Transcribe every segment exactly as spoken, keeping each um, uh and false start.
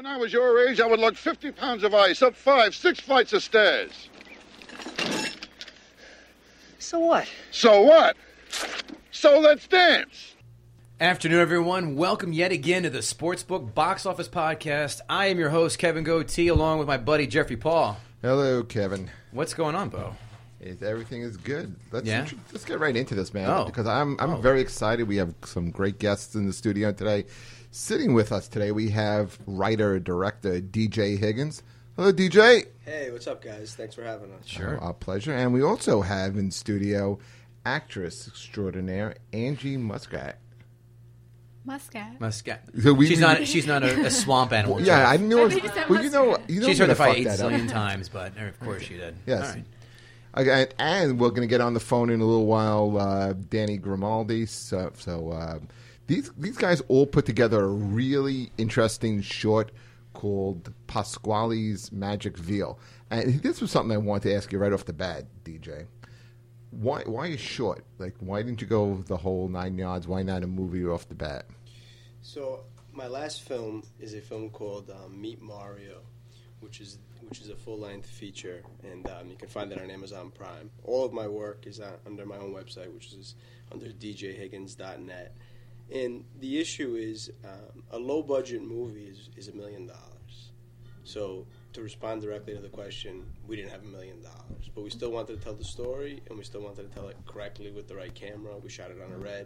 When I was your age, I would lug fifty pounds of ice up five, six flights of stairs. So what? So what? So let's dance. Afternoon, everyone. Welcome yet again to the Sportsbook Box Office Podcast. I am your host, Kevin Goatee, along with my buddy, Jeffrey Paul. Hello, Kevin. What's going on, Bo? Is everything is good. Let's Yeah? let's get right into this, man. Oh. Because I'm I'm Oh. very excited. We have some great guests in the studio today. Sitting with us today, we have writer director D J Higgins. Hello, D J. Hey, what's up, guys? Thanks for having us. Sure. Our pleasure. And we also have in studio actress extraordinaire Angie Muscat. Muscat. Muscat. So we- she's we- not. She's not a, a swamp animal. Yeah, I Jeff. knew. I It think was, you said well, you know, Muscat. you know, She's I'm heard the gonna fight eight fuck that up. zillion times, but of course she did. Yes. All right. Okay, and we're going to get on the phone in a little while. Uh, Danny Grimaldi. So, so uh, these these guys all put together a really interesting short called Pasquale's Magic Veal. And this was something I wanted to ask you right off the bat, D J. Why why is short? Like, why didn't you go the whole nine yards? Why not a movie off the bat? So, my last film is a film called um, Meet Mario, which is which is a full-length feature, and um, you can find it on Amazon Prime. All of my work is on, under my own website, which is under d j higgins dot net. And the issue is, um, a low-budget movie is, is a million dollars. So, to respond directly to the question, we didn't have a million dollars, but we still wanted to tell the story, and we still wanted to tell it correctly with the right camera. We shot it on a red.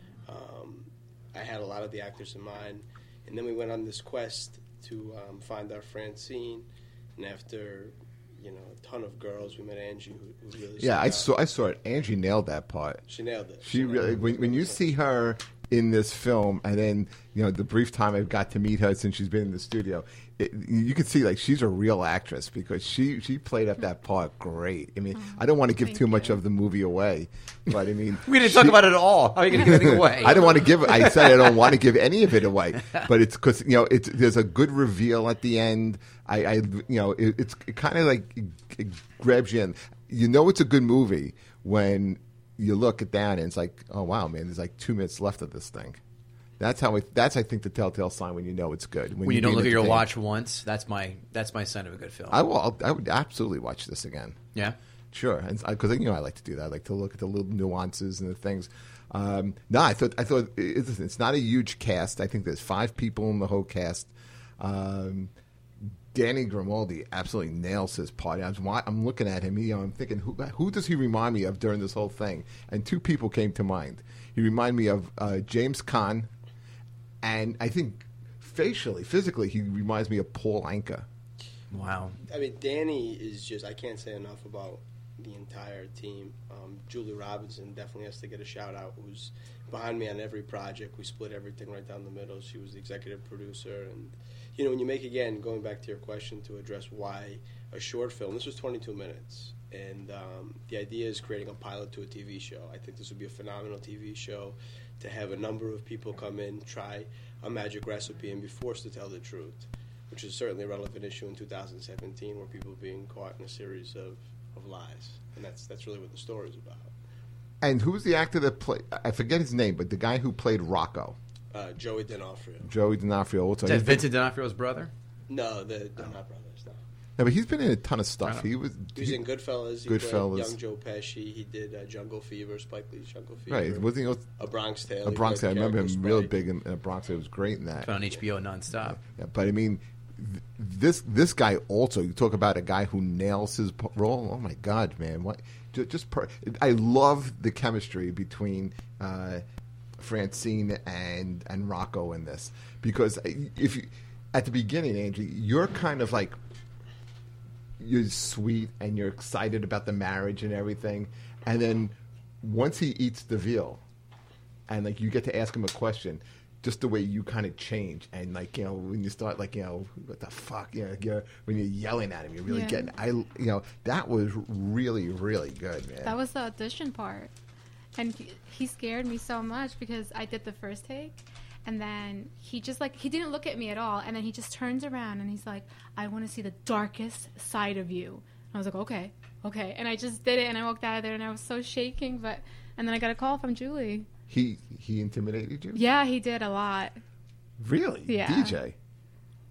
Um, I had a lot of the actors in mind, and then we went on this quest to um, find our Francine. And after, you know, a ton of girls, we met Angie, who, who really. Yeah, I stood out. saw I saw it. Angie nailed that part. She nailed it. She nailed really it. when when you see her in this film, and then you know the brief time I've got to meet her since she's been in the studio, it, you can see like she's a real actress because she she played up that part great. I mean, I don't want to give Thank too much you. of the movie away, but I mean, We didn't she- talk about it at all. How are you going to give anything away? I don't want to give. I said I don't want to give any of it away, but it's because you know it's there's a good reveal at the end. I, I you know it, it's it kind of like it, it grabs you in. You know it's a good movie when you look it down and it's like, oh wow, man, there's like two minutes left of this thing. That's how. It, that's I think the telltale sign when you know it's good. When you you're don't being look at your entertained. watch once, that's my that's my sign of a good film. I will. I'll, I would absolutely watch this again. yeah. Sure, because you know I like to do that. I like to look at the little nuances and the things. Um, no, I thought I thought it's, it's not a huge cast. I think there's five people in the whole cast. Um, Danny Grimaldi absolutely nails his part. I was, wa- I'm looking at him. You know, I'm thinking, who, who does he remind me of during this whole thing? And two people came to mind. He reminded me of uh, James Caan, and I think facially, physically, he reminds me of Paul Anka. Wow. I mean, Danny is just, I can't say enough about the entire team. Um, Julie Robinson definitely has to get a shout out, who's behind me on every project. We split everything right down the middle. She was the executive producer. And, you know, when you make, again, going back to your question to address why a short film, this was twenty-two minutes. And um, the idea is creating a pilot to a T V show. I think this would be a phenomenal T V show to have a number of people come in, try a magic recipe, and be forced to tell the truth, which is certainly a relevant issue in two thousand seventeen, where people are being caught in a series of, of lies. And that's that's really what the story is about. And who's the actor that played? I forget his name, but the guy who played Rocco, Uh, Joey D'Onofrio. Joey D'Onofrio. Also, Is that he's been- Vincent D'Onofrio's brother? No, they're, they're not brothers, no. No, but he's been in a ton of stuff. Wow. He was, He was he- in Goodfellas. He Goodfellas. played young Joe Pesci. He did uh, Jungle Fever, Spike Lee's Jungle Fever. right. Wasn't he also- A Bronx Tale. a He Bronx? I played the remember him character real Spike. big in, in a Bronx. It was great in that. Put on H B O nonstop. Yeah, but I mean, th- this this guy also. You talk about a guy who nails his p- role. Oh my God, man! What? Just, just per- I love the chemistry between uh, Francine and and Rocco in this, because if you at the beginning, Angie, you're kind of like you're sweet and you're excited about the marriage and everything, and then once he eats the veal, and like you get to ask him a question, just the way you kind of change, and like you know when you start like you know what the fuck you know you're, when you're yelling at him, you're really Yeah. getting I you know that was really really good, man. That was the audition part. And he, he scared me so much because I did the first take. And then he just like, he didn't look at me at all. And then he just turns around and he's like, I want to see the darkest side of you. I was like, okay, okay. And I just did it and I walked out of there and I was so shaking. But, and then I got a call from Julie. He he intimidated you? Yeah, he did a lot. Really? Yeah. D J?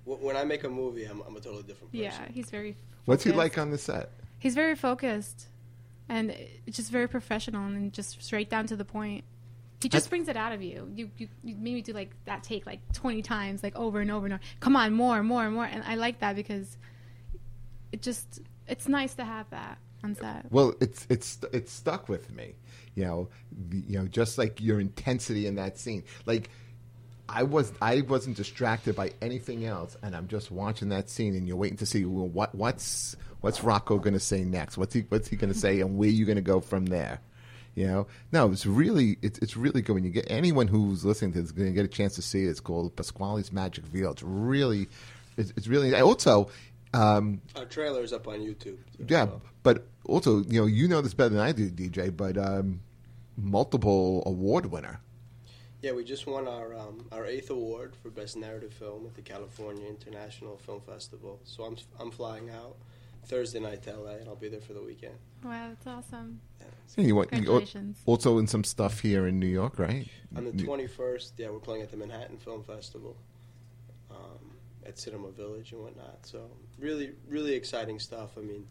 w- when I make a movie, I'm, I'm a totally different person. Yeah, he's very. What's he focused. like on the set? He's very focused, and it's just very professional and just straight down to the point. He just That's- brings it out of you. You, you. you made me do like that take like twenty times, like over and over and over. Come on, more, more, more. And I like that because it just it's nice to have that on set. Well, it's it's it's stuck with me, you know. The, you know, just like your intensity in that scene. Like, I was I wasn't distracted by anything else, and I'm just watching that scene, and you're waiting to see well, what what's what's Rocco going to say next? What's he what's he going to say, and where you going to go from there? You know, no, it's really it's it's really good when you get anyone who's listening to this is going to get a chance to see it. It's called Pasquale's Magic Veil. It's really, it's, it's really also. Um, Our trailer is up on YouTube. yeah, so. but also you know you know this better than I do, D J. But um, multiple award winner. Yeah, we just won our um, our eighth award for best narrative film at the California International Film Festival. So I'm I'm flying out Thursday night to L A, and I'll be there for the weekend. Wow, that's awesome. And you want you, Congratulations. also in some stuff here in New York, right? On the twenty-first, yeah, we're playing at the Manhattan Film Festival, um, at Cinema Village and whatnot. So really, really exciting stuff. I mean,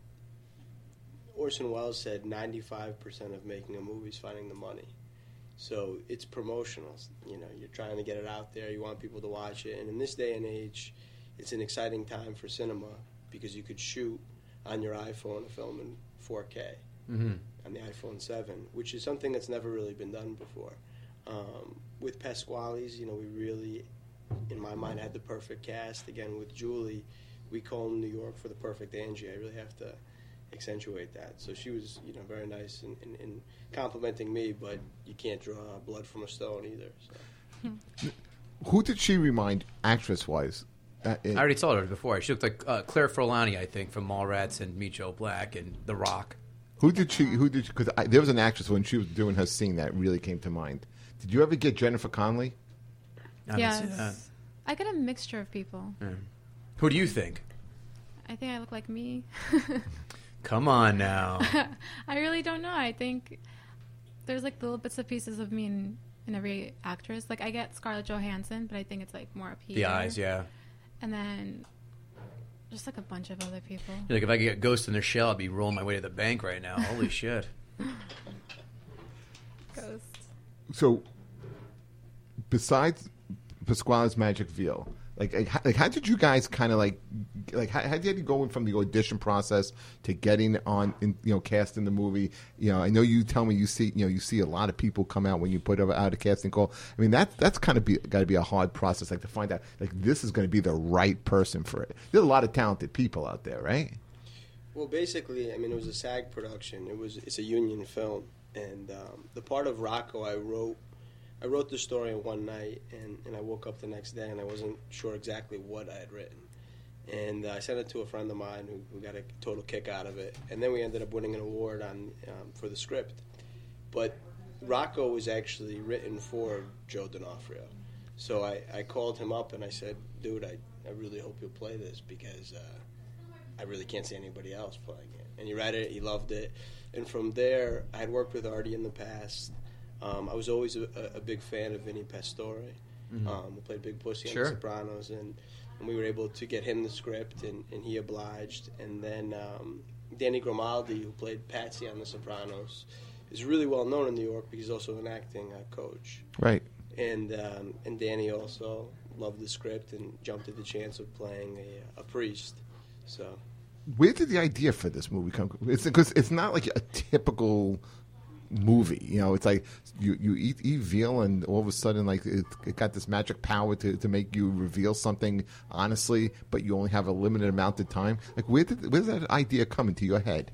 Orson Welles said ninety-five percent of making a movie is finding the money. So it's promotional. You know, you're trying to get it out there. You want people to watch it. And in this day and age, it's an exciting time for cinema because you could shoot on your iPhone a film in four K. Mm-hmm. On the iPhone seven, which is something that's never really been done before. Um, with Pasquale's, you know, we really, in my mind, had the perfect cast. Again, with Julie, we combed New York for the perfect Angie. I really have to accentuate that. So she was, you know, very nice in, in, in complimenting me, but you can't draw blood from a stone either. So. Who did she remind actress-wise? Uh, in- I already told her before. She looked like uh, Claire Forlani, I think, from Mallrats and Meet Joe Black and The Rock. Who did she? Who did? Because there was an actress when she was doing her scene that really came to mind. Did you ever get Jennifer Connelly? I haven't seen that. Yes, I get a mixture of people. Yeah. Who do you think? I think I look like me. Come on now. I really don't know. I think there's like little bits and pieces of me in, in every actress. Like I get Scarlett Johansson, but I think it's like more up here. The eyes, yeah. And then just like a bunch of other people. You're like, if I could get Ghost in their shell, I'd be rolling my way to the bank right now. Holy shit. Ghost. So, besides Pasquale's Magic Veil, like, like, how, like, how did you guys kind of like, like, how, how did you go in from the audition process to getting on, in, you know, cast in the movie? You know, I know you tell me you see, you know, you see a lot of people come out when you put out a casting call. I mean, that that's kind of be got to be a hard process, like to find out, like, this is going to be the right person for it. There's a lot of talented people out there, right? Well, basically, I mean, it was a SAG production. It was it's a union film, and um, the part of Rocco I wrote. I wrote the story in one night, and, and I woke up the next day, and I wasn't sure exactly what I had written. And uh, I sent it to a friend of mine who, who got a total kick out of it. And then we ended up winning an award on um, for the script. But Rocco was actually written for Joe D'Onofrio. So I, I called him up, and I said, dude, I, I really hope you'll play this because uh, I really can't see anybody else playing it. And he read it, he loved it. And from there, I had worked with Artie in the past. Um, I was always a, a big fan of Vinny Pastore, mm-hmm. um, who played Big Pussy sure. on The Sopranos, and, and we were able to get him the script, and, and he obliged. And then um, Danny Grimaldi, who played Patsy on The Sopranos, is really well known in New York because he's also an acting uh, coach. Right. And um, and Danny also loved the script and jumped at the chance of playing a, a priest. So, where did the idea for this movie come? It's because it's not like a typical movie, you know. It's like you, you eat, eat veal, and all of a sudden, like it, it got this magic power to, to make you reveal something honestly, but you only have a limited amount of time. Like, where did where did that idea come into your head?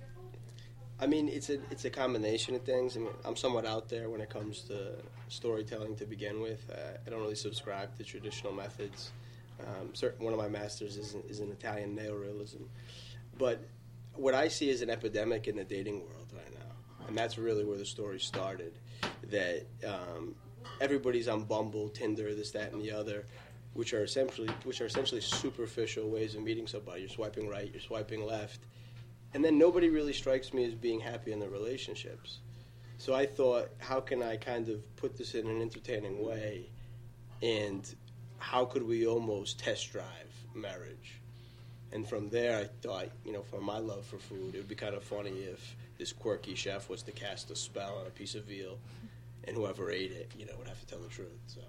I mean, it's a it's a combination of things. I mean, I'm somewhat out there when it comes to storytelling to begin with. Uh, I don't really subscribe to traditional methods. Um, certain, one of my masters is is in Italian neorealism, but what I see is an epidemic in the dating world right now. And that's really where the story started, that um, everybody's on Bumble, Tinder, this, that, and the other, which are essentially which are essentially superficial ways of meeting somebody. You're swiping right, you're swiping left, and then nobody really strikes me as being happy in their relationships. So I thought, how can I kind of put this in an entertaining way and how could we almost test drive marriage? And from there, I thought, you know, for my love for food, it would be kind of funny if this quirky chef was to cast a spell on a piece of veal, and whoever ate it, you know, would have to tell the truth. So,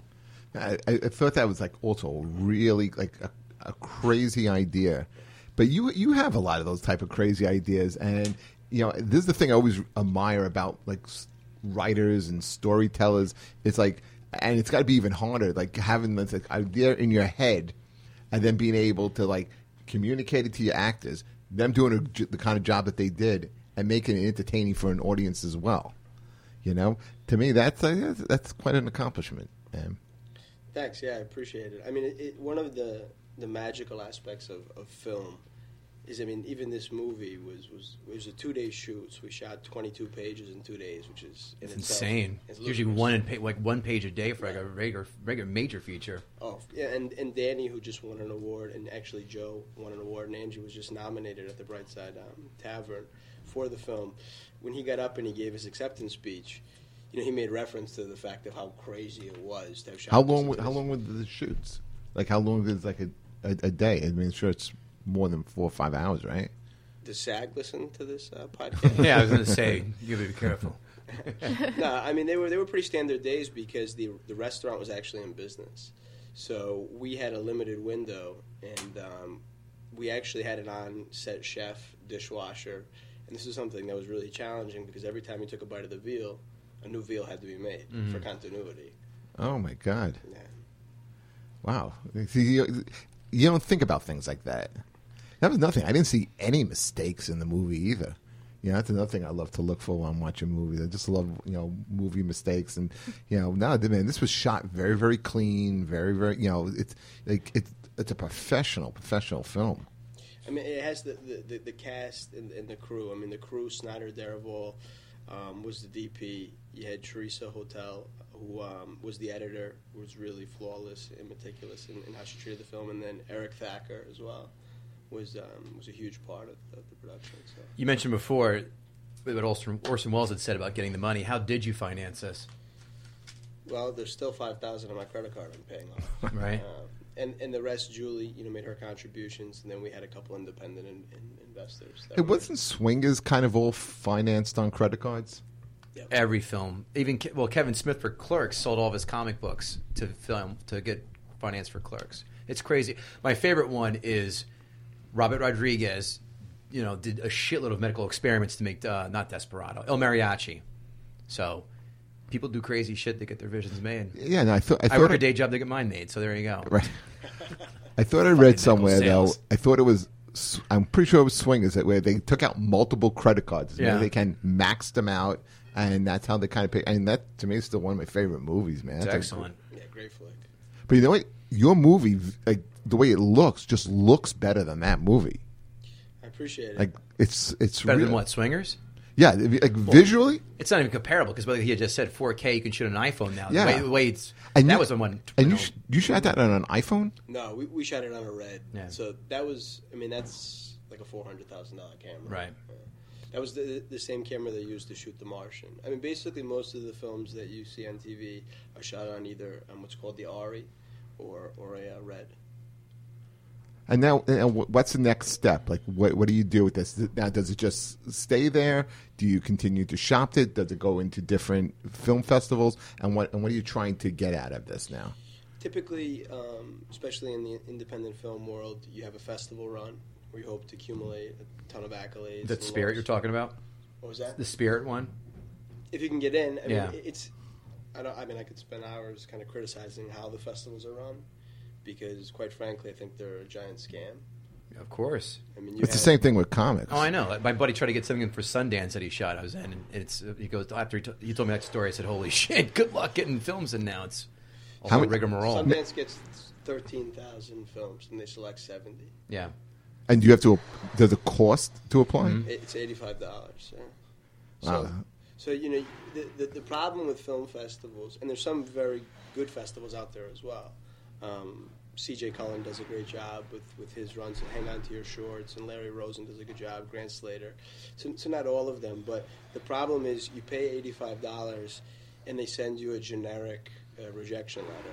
I, I thought that was like also really like a, a crazy idea, but you you have a lot of those type of crazy ideas, and you know, this is the thing I always admire about like writers and storytellers. It's like, and it's got to be even harder, like having this like, idea in your head, and then being able to like communicate it to your actors, them doing a, the kind of job that they did, and making it entertaining for an audience as well. You know, to me, that's uh, that's quite an accomplishment. Man. Thanks. Yeah, I appreciate it. I mean, it, it, one of the the magical aspects of, of film is, I mean, even this movie was was it was a two day shoot. So we shot twenty-two pages in two days, which is in It's itself, insane. It's It's usually ludicrous. one in pa- like one page a day for like a regular regular major feature. Oh, yeah, and, and Danny, who just won an award, and actually Joe won an award, and Angie was just nominated at the Brightside um, Tavern for the film. When he got up and he gave his acceptance speech, you know, he made reference to the fact of how crazy it was to have shot How this long? into How this- long were the shoots? Like how long is like a, a a day? I mean, sure, it's more than four or five hours, right? Does SAG listen to this uh, podcast? Yeah, I was going to say, you gotta be careful. No, I mean they were they were pretty standard days because the the restaurant was actually in business, so we had a limited window, and um, we actually had an on-set chef, dishwasher, and this is something that was really challenging because every time you took a bite of the veal, a new veal had to be made Mm-hmm. for continuity. Oh my God! Yeah. Wow. See, you, you don't think about things like that. That was nothing. I didn't see any mistakes in the movie either. You know, that's another thing I love to look for when I'm watching movies. I just love, you know, movie mistakes. And, you know, no, man, this was shot very, very clean, very, very, you know, it's like it's it's a professional, professional film. I mean, it has the the, the, the cast and, and the crew. I mean, the crew, Snyder Derival um, was the D P. You had Teresa Hotel, who um, was the editor, who was really flawless and meticulous in, in how she treated the film. And then Eric Thacker as well was um, was a huge part of, of the production. So. You mentioned before what Orson, Orson Welles had said about getting the money. How did you finance this? Well, there's still five thousand on my credit card I'm paying off. Right. Uh, and, and the rest, Julie, you know, made her contributions, and then we had a couple independent in, in investors. that It were- wasn't Swingers kind of all financed on credit cards? Yep. Every film, even Ke- well, Kevin Smith for Clerks sold all of his comic books to film to get finance for Clerks. It's crazy. My favorite one is Robert Rodriguez. You know, did a shitload of medical experiments to make uh, not Desperado, El Mariachi. So people do crazy shit to get their visions made. Yeah, no, I thought I, I, thought work it- a day job to get mine made. So there you go. Right. I thought I read nickel somewhere though. sales. I thought it was. I'm pretty sure it was Swingers that where they took out multiple credit cards. Yeah. Maybe they can max them out, and that's how they kind of pay. And that to me is still one of my favorite movies, man. It's That's a- excellent. Yeah, great flick. But you know what? Your movie, like the way it looks, just looks better than that movie. I appreciate it. Like it's it's Better real. than what, Swingers? Yeah, like visually. It's not even comparable because, like he had just said, four K you can shoot on an iPhone now. Yeah. The way, the way it's, And that you- was the one. And you you know, sh- you shot that on an iPhone? No, we, we shot it on a Red. Yeah. So that was, I mean, that's like a four hundred thousand dollars camera. Right. Uh, that was the the same camera they used to shoot The Martian. I mean, basically, most of the films that you see on T V are shot on either um, what's called the Ari or, or a uh, Red. And now, and what's the next step? Like, what what do you do with this? Now, does it just stay there? Do you continue to shop it? Does it go into different film festivals? And what and what are you trying to get out of this now? Typically, um, especially in the independent film world, you have a festival run where you hope to accumulate a ton of accolades. that and Spirit awards. you're talking about? What was that? The Spirit one? If you can get in, I mean, Yeah. it's. I don't. I mean, I could spend hours kind of criticizing how the festivals are run, because quite frankly, I think they're a giant scam. Of course. I mean, you It's the have- same thing with comics. Oh, I know. Like, my buddy tried to get something in for Sundance that he shot. I was in, and it's he goes after he, t- he told me that story. I said, "Holy shit! Good luck getting films in now." It's a How whole many- rigmarole. Sundance gets thirteen thousand films, and they select seventy. Yeah. And do you have to? Does it cost to apply? Mm-hmm. It's eighty-five dollars. Yeah. So, Wow. so you know, the, the the problem with film festivals, and there's some very good festivals out there as well. Um, C J Cullen does a great job with, with his runs at Hang On to Your Shorts, and Larry Rosen does a good job, Grant Slater. So, so not all of them, but the problem is you pay eighty-five dollars and they send you a generic uh, rejection letter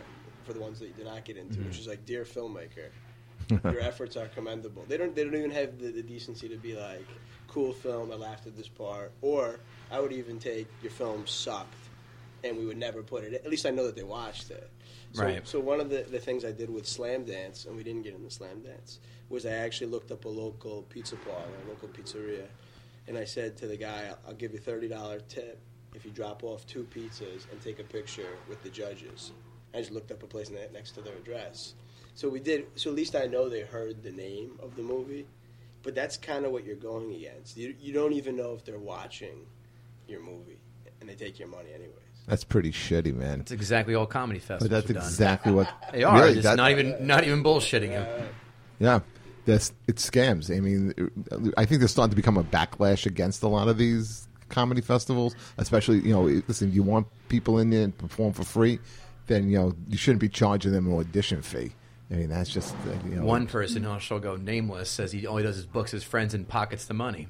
for the ones that you did not get into, mm-hmm. which is like, dear filmmaker, your efforts are commendable. They don't they don't even have the, the decency to be like, cool film, I laughed at this part. Or I would even take, your film sucked, and we would never put it. At least I know that they watched it. So, right. So one of the, the things I did with Slam Dance, and we didn't get into Slam Dance, was I actually looked up a local pizza parlor, a local pizzeria, and I said to the guy, I'll give you a thirty dollars tip if you drop off two pizzas and take a picture with the judges. I just looked up a place next to their address. So we did. So at least I know they heard the name of the movie, but that's kind of what you're going against. You, you don't even know if they're watching your movie, and they take your money anyways. That's pretty shitty, man. That's exactly all comedy festivals. But that's have done. exactly what they are. Really, it's that, not even not even bullshitting you. Yeah, that's it's scams. I mean, I think there's starting to become a backlash against a lot of these comedy festivals, especially, you know, listen, if you want people in there and perform for free, then, you know, you shouldn't be charging them an audition fee. I mean, that's just, uh, you know. One person, who shall go nameless, says he only does his books his friends and pockets the money.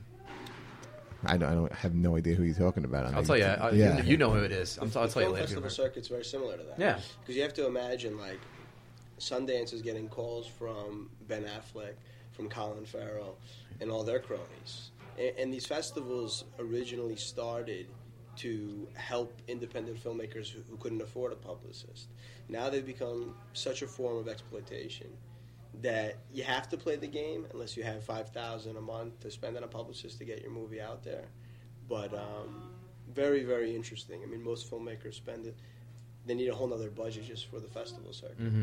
I don't, I don't have no idea who you're talking about. I I'll tell you. Uh, yeah. You know who it is. I'm, the, I'll the tell you film later. festival circuit's very similar to that. Yeah. Because you have to imagine, like, Sundance is getting calls from Ben Affleck, from Colin Farrell, and all their cronies. And, and these festivals originally started to help independent filmmakers who, who couldn't afford a publicist. Now they've become such a form of exploitation that you have to play the game unless you have five thousand dollars a month to spend on a publicist to get your movie out there. But um, very, very interesting. I mean, most filmmakers spend it. They need a whole other budget just for the festival circuit. Mm-hmm.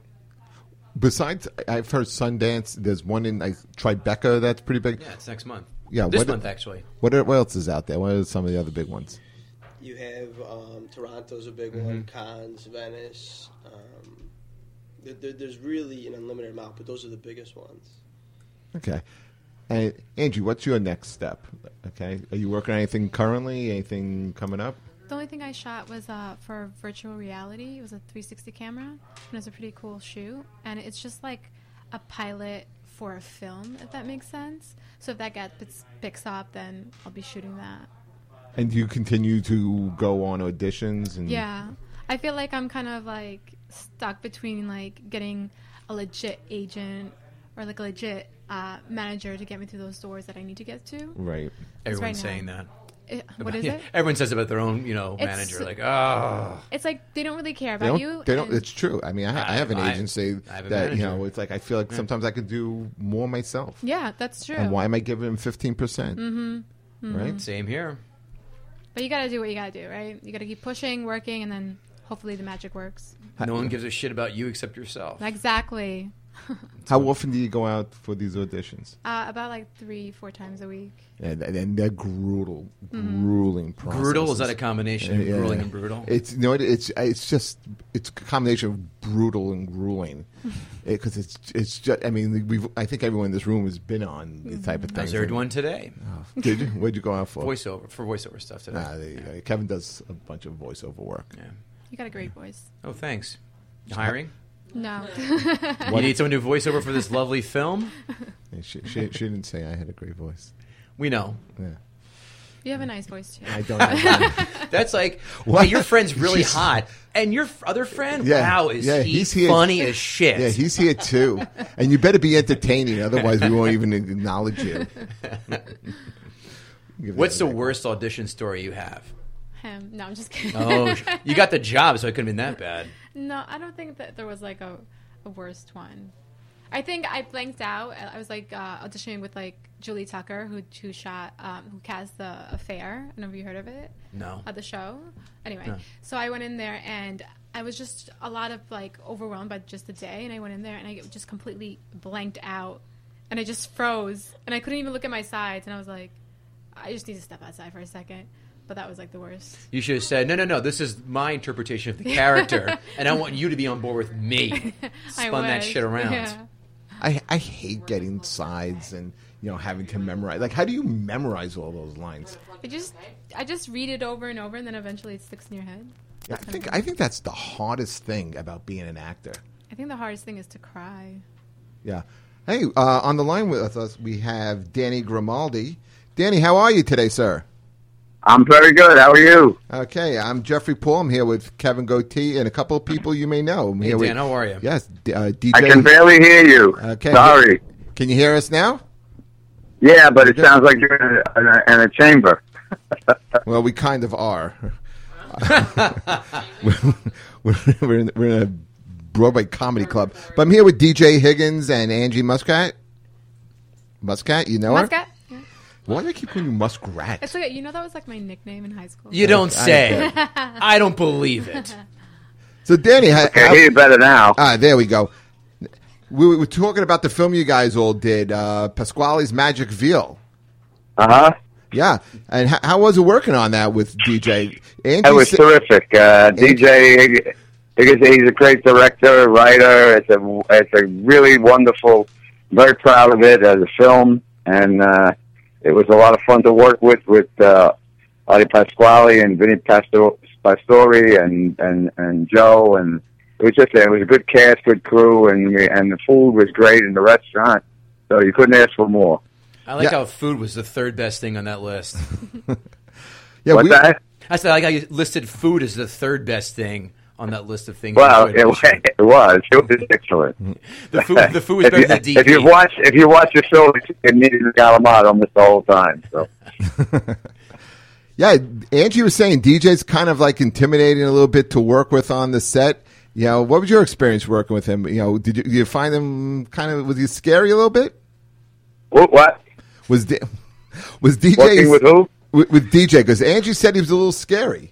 Besides, I've heard Sundance. There's one in like, Tribeca that's pretty big. Yeah, it's next month. Yeah, this what, month actually. What, are, what else is out there? What are some of the other big ones? You have um, Toronto's a big mm-hmm. one, Cannes, Venice. Um, there, there, there's really an unlimited amount, but those are the biggest ones. Okay. And Angie, what's your next step? Okay, are you working on anything currently? Anything coming up? The only thing I shot was uh, for virtual reality. It was a three sixty camera, and it was a pretty cool shoot. And it's just like a pilot for a film, if that makes sense. So if that gets picks up, then I'll be shooting that. And do you continue to go on auditions? And yeah, I feel like I'm kind of like stuck between like getting a legit agent or like a legit uh, manager to get me through those doors that I need to get to. Right. Everyone's right saying that. It, what is yeah. it? Everyone says about their own, you know, It's- manager. Like, oh, It's like they don't really care They about don't, you. they don't. and- It's true. I mean, I, I have an I- agency I have a that you manager. know. It's like I feel like sometimes I could do more myself. yeah, that's true. And why am I giving him fifteen percent? Mm-hmm. Mm-hmm. Right. same here. But you gotta do what you gotta do, right? You gotta keep pushing, working, and then hopefully the magic works. No one gives a shit about you except yourself. Exactly. How often do you go out for these auditions? Uh, about like three, four times a week. And, and they're brutal, Mm-hmm. grueling processes. Brutal? Is that a combination of Yeah. grueling and brutal? It's you know what, it's it's just it's a combination of brutal and grueling because it's it's just I mean we I think everyone in this room has been on the type of I thing. was heard one today. Oh, did you? What'd you go out for? Voiceover for voiceover stuff today. Nah, there you go. Kevin does a bunch of voiceover work. Yeah. You got a great voice. Oh, thanks. You hiring? No. You need someone to do voiceover for this lovely film? And She, she she didn't say I had a great voice. We know. Yeah, You have a nice voice too. I don't. Have That's like, What? wow, your friend's really She's- hot. And your f- other friend, Yeah. wow, is Yeah, he he's here- funny as shit. Yeah, he's here too, and you better be entertaining, otherwise we won't even acknowledge you. Give What's that the a- worst audition story you have? Him. No, I'm just kidding. Oh, you got the job, so it couldn't have been that bad. No, I don't think that there was like a, a worst one. I think I blanked out. I I was like uh, auditioning with like Julie Tucker, who who shot, um, who cast the Affair. I don't know if you heard of it. No. At the show. Anyway, No. so I went in there and I was just a lot of like overwhelmed by just the day, and I went in there and I just completely blanked out, and I just froze, and I couldn't even look at my sides, and I was like, I just need to step outside for a second. But that was like the worst. You should have said, no, no, no, this is my interpretation of the character, and I want you to be on board with me. I Spun that wish. shit around. Yeah. I I hate getting sides and you know having to memorize. Like, how do you memorize all those lines? I just I just read it over and over, and then eventually it sticks in your head. I think I think that's the hardest thing about being an actor. I think the hardest thing is to cry. Yeah. Hey, uh, on the line with us we have Danny Grimaldi. Danny, how are you today, sir? I'm very good. How are you? Okay, I'm Jeffrey Paul. I'm here with Kevin Goatee and a couple of people you may know. I'm Hey, here Dan, with, how are you? Yes, uh, D J. I can barely hear you. Okay. Sorry. Can you hear us now? Yeah, but it sounds like you're in a, in a, in a chamber. Well, we kind of are. we're, we're, in, we're in a Broadway comedy club. But I'm here with D J Higgins and Angie Muscat. Muscat, you know her? Muscat? Yeah. Why do I keep calling you Muskrat? It's okay. You know that was like my nickname in high school. You don't I- say. I don't believe it. So, Danny, ha- I hear you better now. ah, there we go. We were talking about the film you guys all did, uh, Pasquale's Magic Veal. Uh-huh. Yeah, and h- how was it working on that with D J? Angie It was sa- terrific. Uh, D J Higgins, he's a great director, writer. It's a, it's a really wonderful, very proud of it as a film. And uh, it was a lot of fun to work with, with uh, Artie Pasquale and Vinny Pastor- Pastore and, and, and Joe. And it was just, it was a good cast, good crew, and, we- and the food was great in the restaurant. So you couldn't ask for more. I like Yeah. how food was the third best thing on that list. yeah, What's we, that? I said I like how you listed food as the third best thing on that list of things. Well, you it, enjoyed was- watching. it was. It was excellent. The food, the food was if better you, than D If V. you watch, if you watch the show, it needed to Galamad almost the whole time. So yeah, Angie was saying D J's kind of like intimidating a little bit to work with on the set. You know, what was your experience working with him? You know, did you, did you find him kind of, was he scary a little bit? what? what? Was D, was D J Working with who? with, with D J? Because Angie said he was a little scary.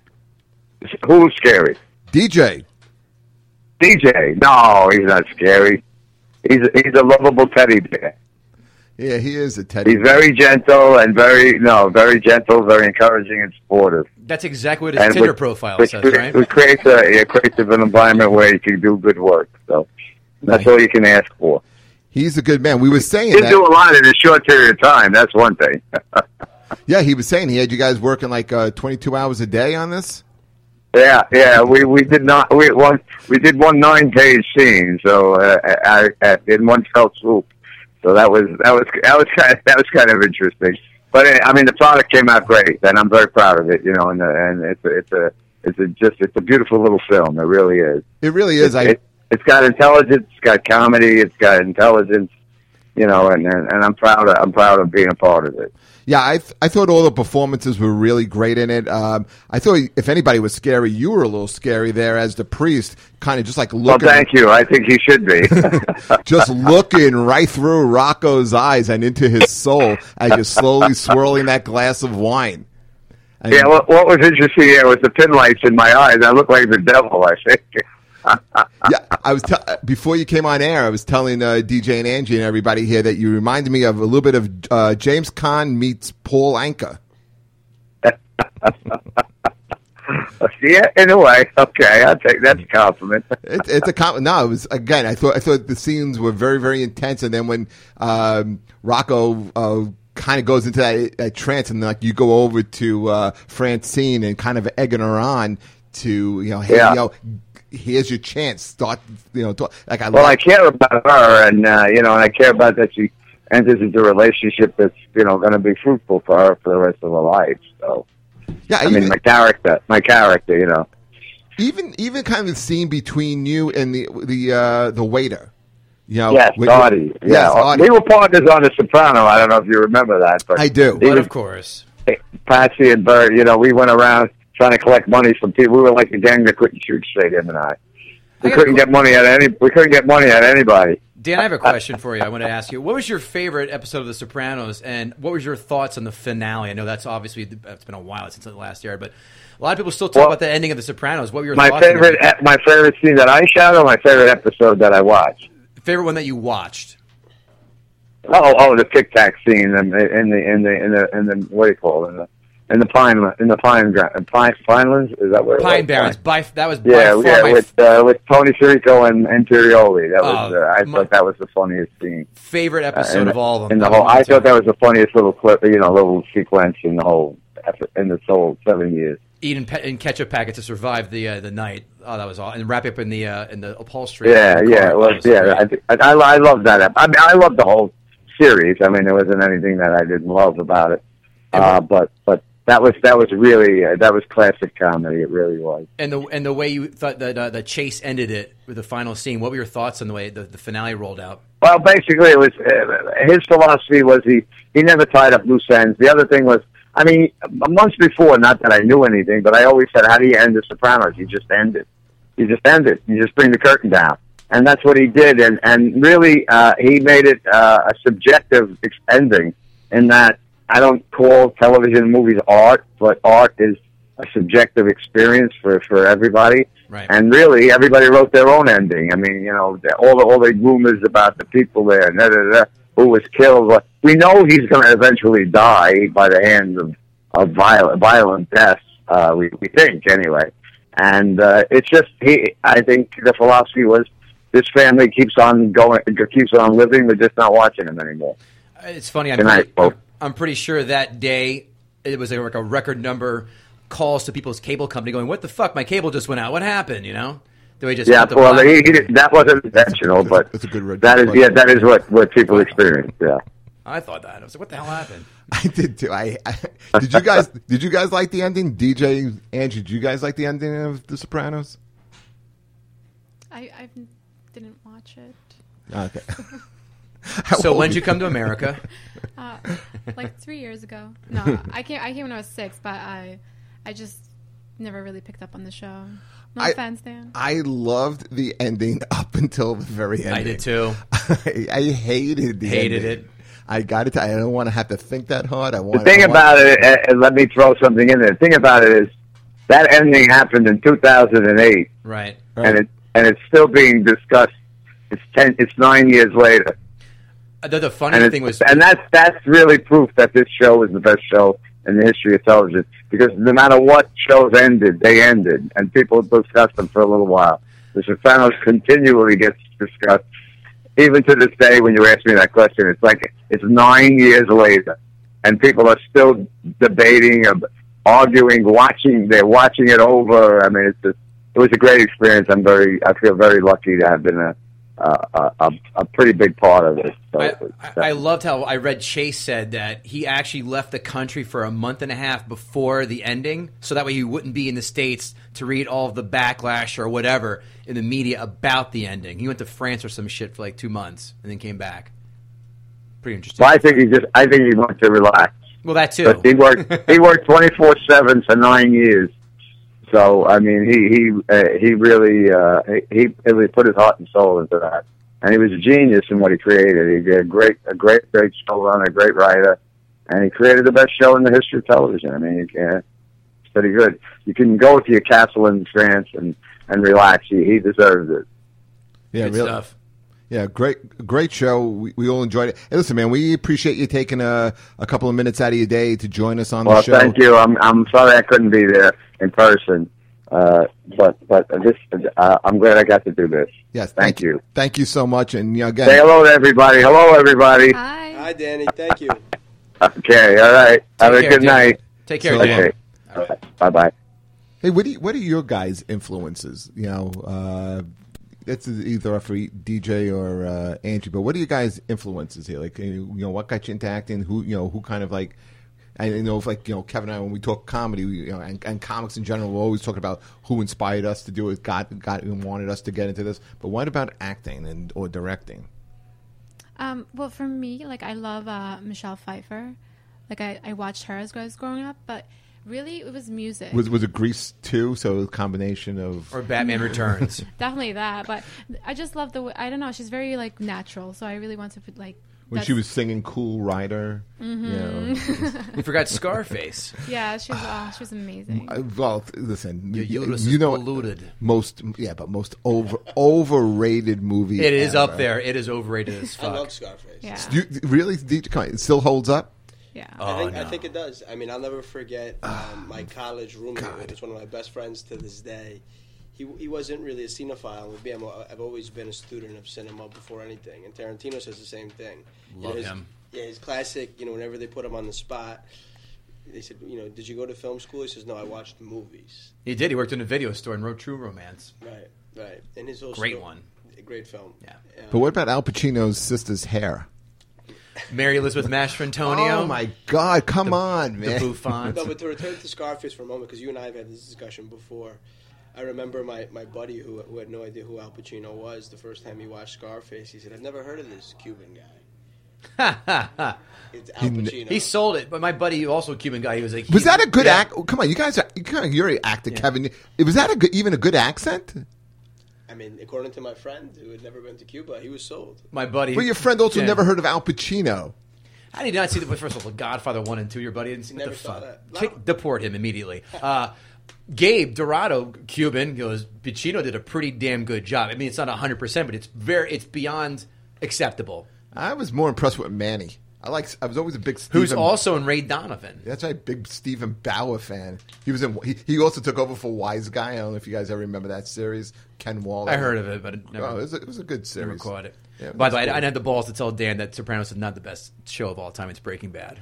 Who's scary? D J. D J? No, he's not scary. He's a, he's a lovable teddy bear. Yeah, he is a teddy. He's very gentle and very no, very gentle, very encouraging and supportive. That's exactly what his And Tinder which- profile which, says, which, right? which creates a it creates an environment where you can do good work. So that's all you can ask for. He's a good man. We were saying He didn't that. do a lot in a short period of time. That's one thing. Yeah, he was saying he had you guys working like uh, twenty-two hours a day on this. Yeah, yeah, we, we did not we one we did one nine page scene, so uh, I, I, in one fell swoop. So that was that was that was kind of, that was kind of interesting. But uh, I mean, the product came out great, and I'm very proud of it. You know, and uh, and it's a, it's a it's a just it's a beautiful little film. It really is. It really is. I It, it's got intelligence, it's got comedy, it's got intelligence. You know, and and, and I'm proud of I'm proud of being a part of it. yeah, I th- I thought all the performances were really great in it. Um, I thought if anybody was scary, you were a little scary there as the priest, kind of just like Well, looking, thank you. I think he should be. just looking right through Rocco's eyes and into his soul as you're slowly swirling that glass of wine. And- Yeah, what, what was interesting here was the pin lights in my eyes. I look like the devil, I think. yeah, I was te- before you came on air. I was telling uh, D J and Angie and everybody here that you reminded me of a little bit of uh, James Caan meets Paul Anka. Yeah, in a way. Okay, I'll take that's a compliment. It, it's a com- no. It was again. I thought I thought the scenes were very very intense, and then when um, Rocco uh, kind of goes into that, that trance, and like you go over to uh, Francine and kind of egging her on to you know, hey, Yeah. you know, here's your chance. Start, you know, talk, like I Well, I like. care about her, and uh, you know, and I care about that she enters into a relationship that's you know going to be fruitful for her for the rest of her life. So, Yeah, I even, mean, my character, my character, you know. even even kind of the scene between you and the the uh, the waiter. You know, Yes, with- Artie. Yeah, Yes, Artie. we were partners on The Soprano. I don't know if you remember that, but I do. he But was- of course. Patsy and Bert, you know, we went around trying to collect money from people. We were like a gang that couldn't shoot straight, him and I. We I got couldn't a- get money out of any. We couldn't get money out of anybody. Dan, I have a question for you. I want to ask you, what was your favorite episode of The Sopranos, and what was your thoughts on the finale? I know that's obviously it's been a while since the last year, but a lot of people still talk Well, about the ending of The Sopranos. What were your My thoughts? on favorite, that? my favorite scene that I shot, or my favorite episode that I watched. favorite one that you watched? Oh, oh, the Tic Tac scene in the in the in the in the, in the what do you call it? In the in the pine in the pine ground pine Pinelands, is that what it Pine was? Barrens. By that was by Yeah, far yeah, my with uh, with Tony Sirico and Imperioli. That was Oh, uh, I my- thought that was the funniest scene. favorite Uh, episode in of all of them. In the Probably whole, I mine, too. thought that was the funniest little clip, you know, little sequence in the whole effort- in this whole seven years. eating pe- in ketchup packet to survive the uh, the night. Oh, that was all. And wrap up in the uh, in the upholstery. Yeah, in the yeah, car. it was, That was yeah. great. I, think- I, I, I love that. ep- I mean, I love the whole series. I mean, there wasn't anything that I didn't love about it. And Uh, but but that was that was really uh, that was classic comedy. It really was. And the and the way you thought that uh, the chase ended it with the final scene. What were your thoughts on the way the, the finale rolled out? Well, basically, it was uh, his philosophy was he he never tied up loose ends. The other thing was, I mean, months before, not that I knew anything, but I always said, how do you end The Sopranos? You just end it. You just end it. You just bring the curtain down. And that's what he did. And, and really, uh, he made it uh, a subjective ending in that I don't call television and movies art, but art is a subjective experience for, for everybody. Right. And really, everybody wrote their own ending. I mean, you know, all the, all the rumors about the people there, da, da, da, who was killed. We know he's going to eventually die by the hands of, of violent, violent deaths, uh, we, we think, anyway. And uh, it's just, he. I think the philosophy was, this family keeps on going, keeps on living, we're just not watching them anymore. It's funny, I'm, Good night, pretty, I'm, folks. I'm pretty sure that day it was like a record number calls to people's cable company going, what the fuck, my cable just went out, what happened, you know? The way just Yeah, went to well, black. he, he did, that wasn't intentional, but That's a good that is, question. yeah, that is what, what people experience, yeah. I thought that. I was like, what the hell happened? I did too. I, I did you guys did you guys like the ending? D J, Angie, did you guys like the ending of The Sopranos? I, I didn't watch it. Okay. So when did you come to America? Uh, like three years ago. No, I came. I came when I was six, but I, I just never really picked up on the show. No I- offense, Dan. I loved the ending up until the very end. I did too. I, I hated the Hated ending. it. I got it. I don't want to have to think that hard. I The want. thing I want- about it, uh, and let me throw something in there. The thing about it is that ending happened in two thousand eight, Right. and it and it's still being discussed. It's ten. It's nine years later, Uh, The, the funny and, thing it's, was, and that's that's really proof that this show is the best show in the history of television. Because no matter what shows ended, they ended, and people discussed them for a little while. The Sopranos continually gets discussed, even to this day. When you ask me that question, it's like it's nine years later, and people are still debating, uh, arguing, watching. They're watching it over. I mean, it's just, it was a great experience. I'm very, I feel very lucky to have been a a, a, a pretty big part of it. So, I, I, I loved how I read Chase said that he actually left the country for a month and a half before the ending, so that way he wouldn't be in the States to read all of the backlash or whatever in the media about the ending. He went to France or some shit for like two months and then came back. Pretty interesting. well, I think he just, I think he wants to relax. Well, that too. But he worked, he worked twenty-four seven for nine years. So I mean, he he uh, he really uh, he he really put his heart and soul into that, and he was a genius in what he created. He did a great a great great showrunner, a great writer, and he created the best show in the history of television. I mean, you can, it's pretty good. You can go to your castle in France and and relax. He, he deserves it. Yeah, Good really. stuff. Yeah, great, great show. We, we all enjoyed it. Hey, listen, man, we appreciate you taking a, a couple of minutes out of your day to join us on Well, the show. thank you. I'm I'm sorry I couldn't be there in person, uh, but but this uh, I'm glad I got to do this. Yes, Thank you. Thank you so much. And you know, Say again, hello to everybody. Hello, everybody. Hi. Hi, Danny. Thank you. Okay, all right. Have a care, good Dan. night. Take care, So Dan. Okay. All right. Bye bye. hey, what do you, what are your guys' influences? You know, uh, it's either for D J or uh, Angie, but what are you guys' influences here? Like, you know, what got you into acting? Who, you know, who kind of like, I know, if like, you know, Kevin and I, when we talk comedy, we, you know, and, and comics in general, we're always talking about who inspired us to do it, got, got, and wanted us to get into this. But what about acting and or directing? Um, well, for me, like I love uh, Michelle Pfeiffer. Like I, I watched her as I was growing up, but really it was music. Was was it Grease too? So a combination of Or Batman Returns. Definitely that, but I just love the way, I don't know, she's very like natural, so I really want to put like when that's- she was singing "Cool Rider." Mm-hmm. You know, You forgot Scarface. Yeah, she was oh, she was amazing. Uh, well, listen, Your you, uterus you is know polluted. most, yeah, but most over overrated movie. It is ever. up there. It is overrated as I fuck. love Scarface. Yeah. You, really, D J, come on, it still holds up. Yeah. Oh, I think, no. I think it does. I mean, I'll never forget um, my college roommate. It's one of my best friends to this day. He he wasn't really a cinephile. With me, I'm a, I've always been a student of cinema before anything. And Tarantino says the same thing. You Love know, his, him. Yeah, his classic. You know, whenever they put him on the spot, they said, you know, did you go to film school? He says, no, I watched movies. He did. He worked in a video store and wrote True Romance. Right, right. And his whole Great sto- one. A great film. Yeah. Um, But what about Al Pacino's sister's hair? Mary Elizabeth Mastrantonio. Oh my God! Come The- on, The man. bouffant. No, but to return to Scarface for a moment, because you and I have had this discussion before. I remember my, my buddy who who had no idea who Al Pacino was the first time he watched Scarface. He said, "I've never heard of this Cuban guy." It's Al Pacino. He sold it, but my buddy, also a Cuban guy, he was like, Was he- that a good yeah. act? Oh, come on, you guys. Are, you kind of, you're an actor, Kevin. Was that a good, even a good accent? I mean, according to my friend who had never been to Cuba, he was sold. My buddy. But your friend also yeah. never heard of Al Pacino. I did not see the first of all, The Godfather one and two. Your buddy didn't see Never what the saw fuck. that. Kick, deport him immediately. Uh, Gabe Dorado, Cuban, goes. Pacino did a pretty damn good job. I mean, it's not a hundred percent, but it's very, it's beyond acceptable. I was more impressed with Manny. I like. I was always a big Stephen, Who's also in Ray Donovan? That's right, big Stephen Bauer fan. He was in. He, he also took over for Wise Guy. I don't know if you guys ever remember that series. Ken Waller. I heard of it, but it never, Oh, it was a, it was a good never series. caught it. Yeah, it By was the way, I cool. didn't have the balls to tell Dan that Sopranos is not the best show of all time. It's Breaking Bad.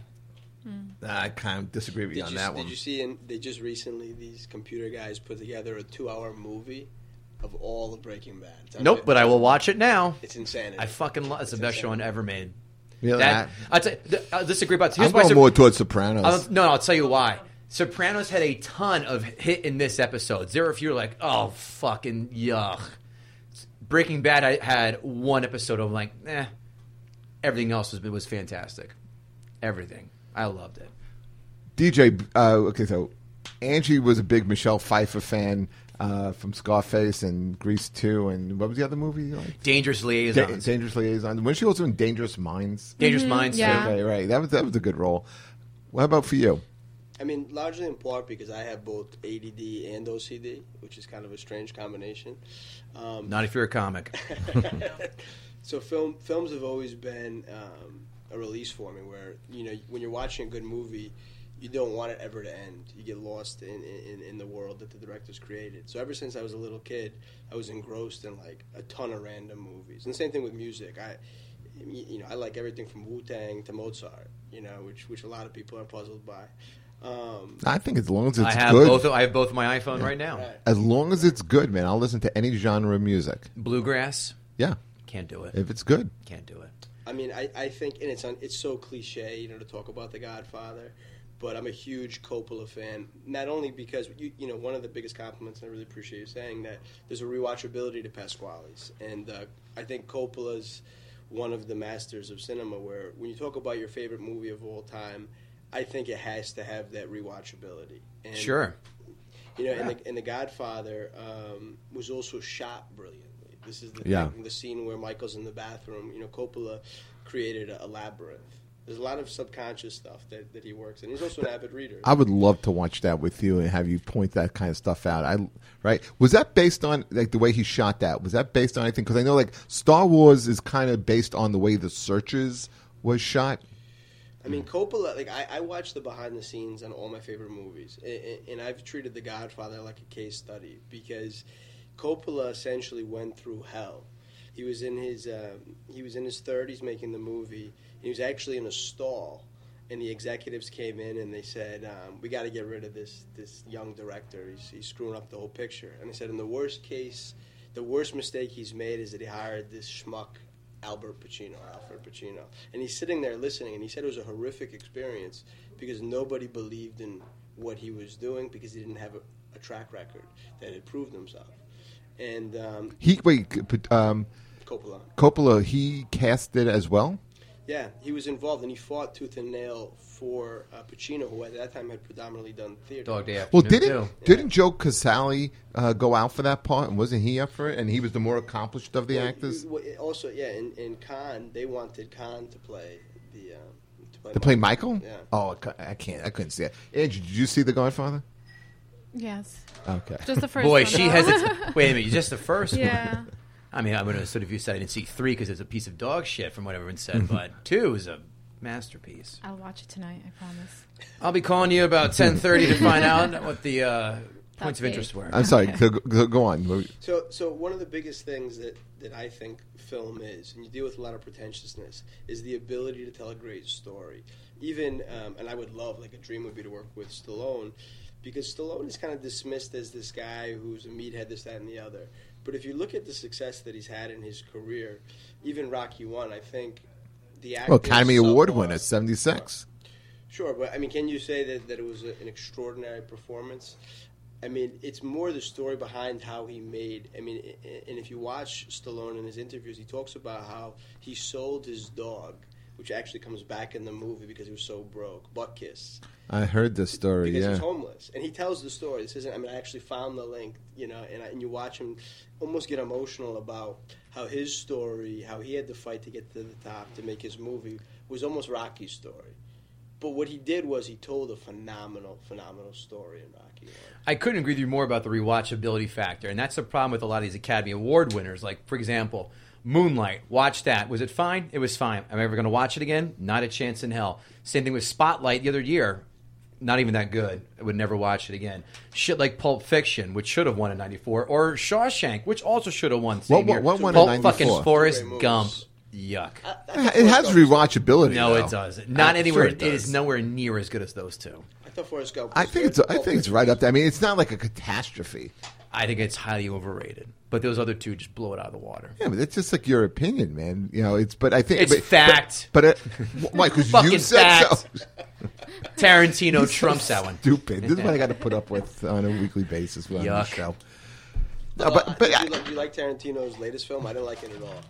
I kind of disagree with you Did on you, that did one. you see? In, they just recently these computer guys put together a two-hour movie of all of Breaking Bad. It's Nope, unbe- but I will watch it now. It's insanity. I fucking love. It's the best show one ever made. Yeah, That, I- I'll tell you, th- I'll disagree about. I'm Here's why going Sop- more towards Sopranos. I'll- no, I'll tell you why. Sopranos had a ton of hit in this episode. There were a few like, oh fucking yuck. Breaking Bad I had one episode of like, eh. Everything else was was fantastic. Everything, I loved it. D J, uh, okay, so Angie was a big Michelle Pfeiffer fan uh, from Scarface and Grease two, and what was the other movie you liked? Dangerous Da- Liaisons, Dangerous Liaison. Wasn't she also in Dangerous Minds? Dangerous Minds. yeah. too. Okay, right. That was that was a good role. What about for you? I mean, largely in part because I have both A D D and O C D, which is kind of a strange combination. Um, Not if you're a comic. So film films have always been um, a release for me, where you know when you're watching a good movie, you don't want it ever to end. You get lost in, in, in the world that the director's created. So ever since I was a little kid, I was engrossed in like a ton of random movies. And the same thing with music. I you know I like everything from Wu-Tang to Mozart, you know, which which a lot of people are puzzled by. Um, I think as long as it's I have good, both. I have both my iPhone right now. right. as long as it's good, man, I'll listen to any genre of music. Bluegrass, Yeah, can't do it. if it's good. Can't do it. I mean, I, I think, and it's un, it's so cliche, you know, to talk about The Godfather, but I'm a huge Coppola fan. Not only because you you know one of the biggest compliments, and I really appreciate you saying that there's a rewatchability to Pasquale's, and uh, I think Coppola's one of the masters of cinema. Where when you talk about your favorite movie of all time, I think it has to have that rewatchability. And, Sure. You know, and the, and the Godfather um, was also shot brilliantly. This is the Yeah. thing, the scene where Michael's in the bathroom. You know, Coppola created a, a labyrinth. There's a lot of subconscious stuff that, that he works in. He's also an avid reader. I would love to watch that with you and have you point that kind of stuff out. I right? Was that based on like the way he shot that? Was that based on anything? Because I know like Star Wars is kind of based on the way The Searchers was shot. I mean, Coppola, like, I, I watch the behind the scenes on all my favorite movies. And, and I've treated The Godfather like a case study because Coppola essentially went through hell. He was in his um, he was in his thirties making the movie. He was actually in a stall, and the executives came in and they said, um, "We got to get rid of this this young director. He's, he's screwing up the whole picture." And they said, in the worst case, the worst mistake he's made is that he hired this schmuck Albert Pacino, Alfred Pacino, and he's sitting there listening. And he said it was a horrific experience because nobody believed in what he was doing because he didn't have a, a track record that had proved himself. And um, He wait, but, um, Coppola. Coppola he cast it as well. Yeah, he was involved, and he fought tooth and nail for uh, Pacino, who at that time had predominantly done theater. Dog Day Well, Afternoon, didn't too. didn't Joe Casale uh, go out for that part, and wasn't he up for it? And he was the more accomplished of the Well, actors. well, Also, yeah, in, in Cannes, they wanted Khan to play the um, to play, To play Michael? Yeah. Oh, I ca- I can't. I couldn't see it. Angie, did you see The Godfather? Yes. Okay. Just the first Boy, one, she though. hesitates. Wait a minute, just the first one. Yeah. I mean, I would have sort of you said I didn't see three because it's a piece of dog shit from what everyone said, but two is a masterpiece. I'll watch it tonight, I promise. I'll be calling you about ten thirty to find out what the uh, points of Update. interest were. I'm sorry. Go, go, go on. So, so one of the biggest things that, that I think film is, and you deal with a lot of pretentiousness, is the ability to tell a great story. Even, um, and I would love, like a dream would be to work with Stallone, because Stallone is kind of dismissed as this guy who's a meathead, this, that, and the other. But if you look at the success that he's had in his career, even Rocky One, I think the Well, acting Academy so Award far- winner, seventy-six. Sure, but I mean, can you say that, that it was a, an extraordinary performance? I mean, it's more the story behind how he made. I mean, i- i- and if you watch Stallone in his interviews, he talks about how he sold his dog, which actually comes back in the movie because he was so broke, Buttkiss. I heard this story. Because he Yeah. was homeless, and he tells the story. This isn't. I mean, I actually found the link, you know, and, I, and you watch him almost get emotional about how his story, how he had to fight to get to the top to make his movie, was almost Rocky's story. But what he did was he told a phenomenal, phenomenal story in Rocky One. I couldn't agree with you more about the rewatchability factor, and that's the problem with a lot of these Academy Award winners. Like, for example, Moonlight. Watch that. Was it fine? It was fine. Am I ever going to watch it again? Not a chance in hell. Same thing with Spotlight the other year. Not even that good. I would never watch it again. Shit like Pulp Fiction, which should have won in ninety-four, or Shawshank, which also should have won. Same What- what- year. what won in Pulp ninety-four? fucking Forrest Two great Gump. movies. Yuck. I, I thought It has Forrest Gump- rewatchability. No, though. it doesn't. Not I'm anywhere. sure It it is does. nowhere near as good as those two. I thought Forrest Gump. I was think good. it's. I Pulp think it's Fiction right was- up there. I mean, it's not like a catastrophe. I think it's highly overrated. But those other two just blow it out of the water. Yeah, but it's just like your opinion, man. You know, it's. But I think It's but, fact. But, but uh, why? Because you Fucking said fact. so. Tarantino You're so trumps that one. Stupid. This is what I got to put up with on a weekly basis on the Yuck. show. No, Uh, but but did, I, you like, do you like Tarantino's latest film? I didn't like it at all.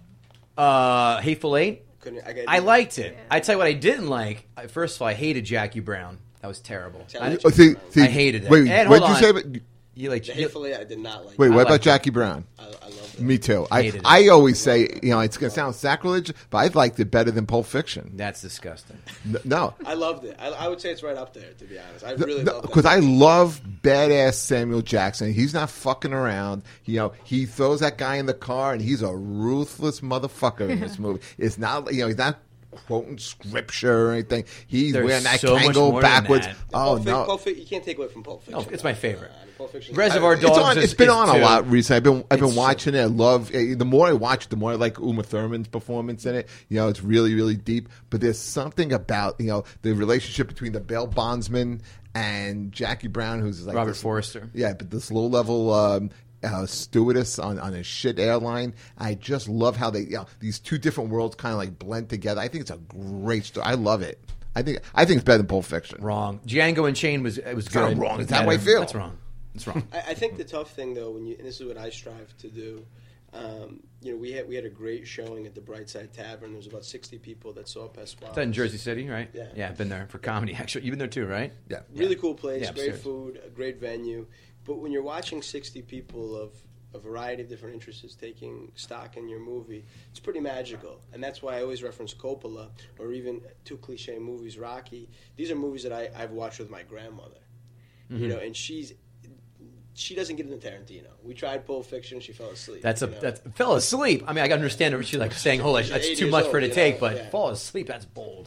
Uh, Hateful Eight. Couldn't I? Got, I liked it. I tell you what, I didn't like. I- First of all, I hated Jackie Brown. That was terrible. Tell I, me. oh, see, see, I hated it. Wait, And what hold did you on. say? About, you like? The You, Hateful Eight, I did not like. wait, it. what I about liked it. Jackie Brown? I, I loved it. Me too. I Hated it. I always say, you know, it's going to sound sacrilege, but I liked it better than Pulp Fiction. that's disgusting. N- No, I loved it. I, I would say it's right up there, to be honest. I really loved it. because I love badass Samuel Jackson. He's not fucking around. You know, he throws that guy in the car, and he's a ruthless motherfucker in this movie. It's not, you know, he's not quoting scripture or anything. He's There's wearing that so much Kango more than backwards. that. Oh Pulp Fic- no. Pulp Fic- you can't take away from Pulp Fiction. No, it's my favorite. Uh, Pulp Fiction. Reservoir It's, Dogs. on, is- it's been is on a two. lot recently. I've been I've been It's watching it. I love eh, the more I watch it, the more I like Uma Thurman's performance in it. You know, it's really really deep. But there's something about you know the relationship between the bail bondsman and Jackie Brown, who's like Robert this- Forrester. Yeah, but this low level um, uh, stewardess on, on a shit airline. I just love how they you know these two different worlds kind of like blend together. I think it's a great story. I love it. I think I think it's better than Pulp Fiction. Wrong. Django Unchained was it was It's not good. wrong. It's how Better. I feel. That's wrong. That's wrong. I, I think the tough thing, though, when you and this is what I strive to do. Um, you know, we had we had a great showing at the Brightside Tavern. There was about sixty people that saw Pasquale. Is that in Jersey City, right? Yeah. Yeah, I've been there for comedy. Actually, you've been there too, right? Yeah. Really cool place, Yeah, great upstairs. food, a great venue. But when you're watching sixty people of a variety of different interests taking stock in your movie, it's pretty magical. And that's why I always reference Coppola or even two cliche movies, Rocky. These are movies that I, I've watched with my grandmother. Mm-hmm. You know, and she's she doesn't get into Tarantino. We tried Pulp Fiction, she fell asleep. That's a you know? that's fell asleep. I mean, I can understand her. She's like saying, "Oh, She's that's eight too years much old, for her to you take," know? but Yeah. fall asleep, that's bold.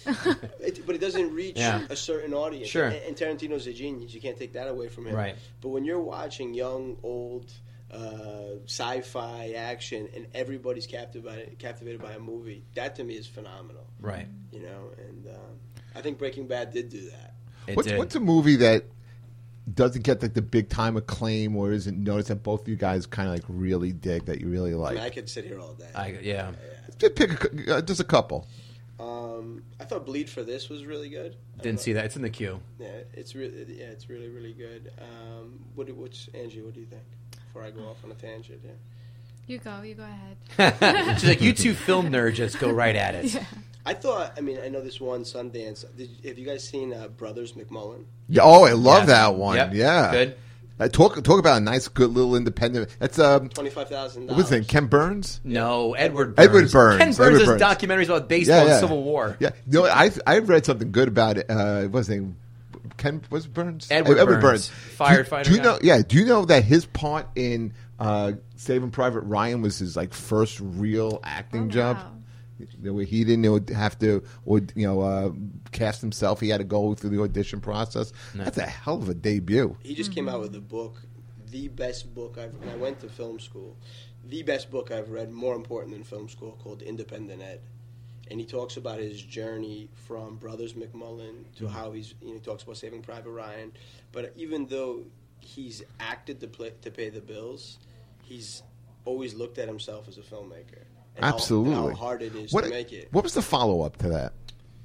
It, but it doesn't reach Yeah. a certain audience. Sure. And, and Tarantino's a genius. You can't take that away from him. Right. But when you're watching young, old, uh, sci-fi action, and everybody's captivated captivated by a movie, that to me is phenomenal. Right. You know, and um, I think Breaking Bad did do that. It What's did. what's a movie that doesn't get like the big time acclaim, or isn't noticed that both of you guys kind of like really dig that you really I like? mean, I could sit here all day. I, yeah. Just pick a, cou- uh, just a couple. Um, I thought Bleed for This was really good. I Didn't thought- see that. It's in the queue. Yeah, it's really yeah, it's really really good. Um, what do- what's Angie? What do you think? Before I go off on a tangent, yeah. You go. You go ahead. She's like, "You two film nerds, just go right at it." Yeah. I thought. I mean, I know this one Sundance. Did, have you guys seen uh, Brothers McMullen? Yeah, oh, I love Yes. that one. Yep. Yeah, Good. Uh, talk talk about a nice, good little independent. That's um, Twenty five thousand what's his name? dollars. Ken Burns. No, Edward Burns. Edward Burns. Ken Burns Edward has Burns. documentaries about baseball Yeah, and yeah. Civil War. Yeah, you know, I I read something good about it. Uh, what's his name? Ken was it Burns. Edward Edward Burns. Do- Firefighter Do, you guy. know? Yeah. Do you know that his part in uh, Saving Private Ryan was his like first real acting Oh, job? wow. You know, He didn't know, have to, or you know, uh, cast himself. He had to go through the audition process. No. That's a hell of a debut. He just came out with a book, the best book I've. And I went to film school, the best book I've read, more important than film school, called Independent Ed. And he talks about his journey from Brothers McMullen to how he's. You know, he talks about Saving Private Ryan, but even though he's acted to play, to pay the bills, he's always looked at himself as a filmmaker. and how- Absolutely. and how hard it is What, to make it. what was the follow up to that?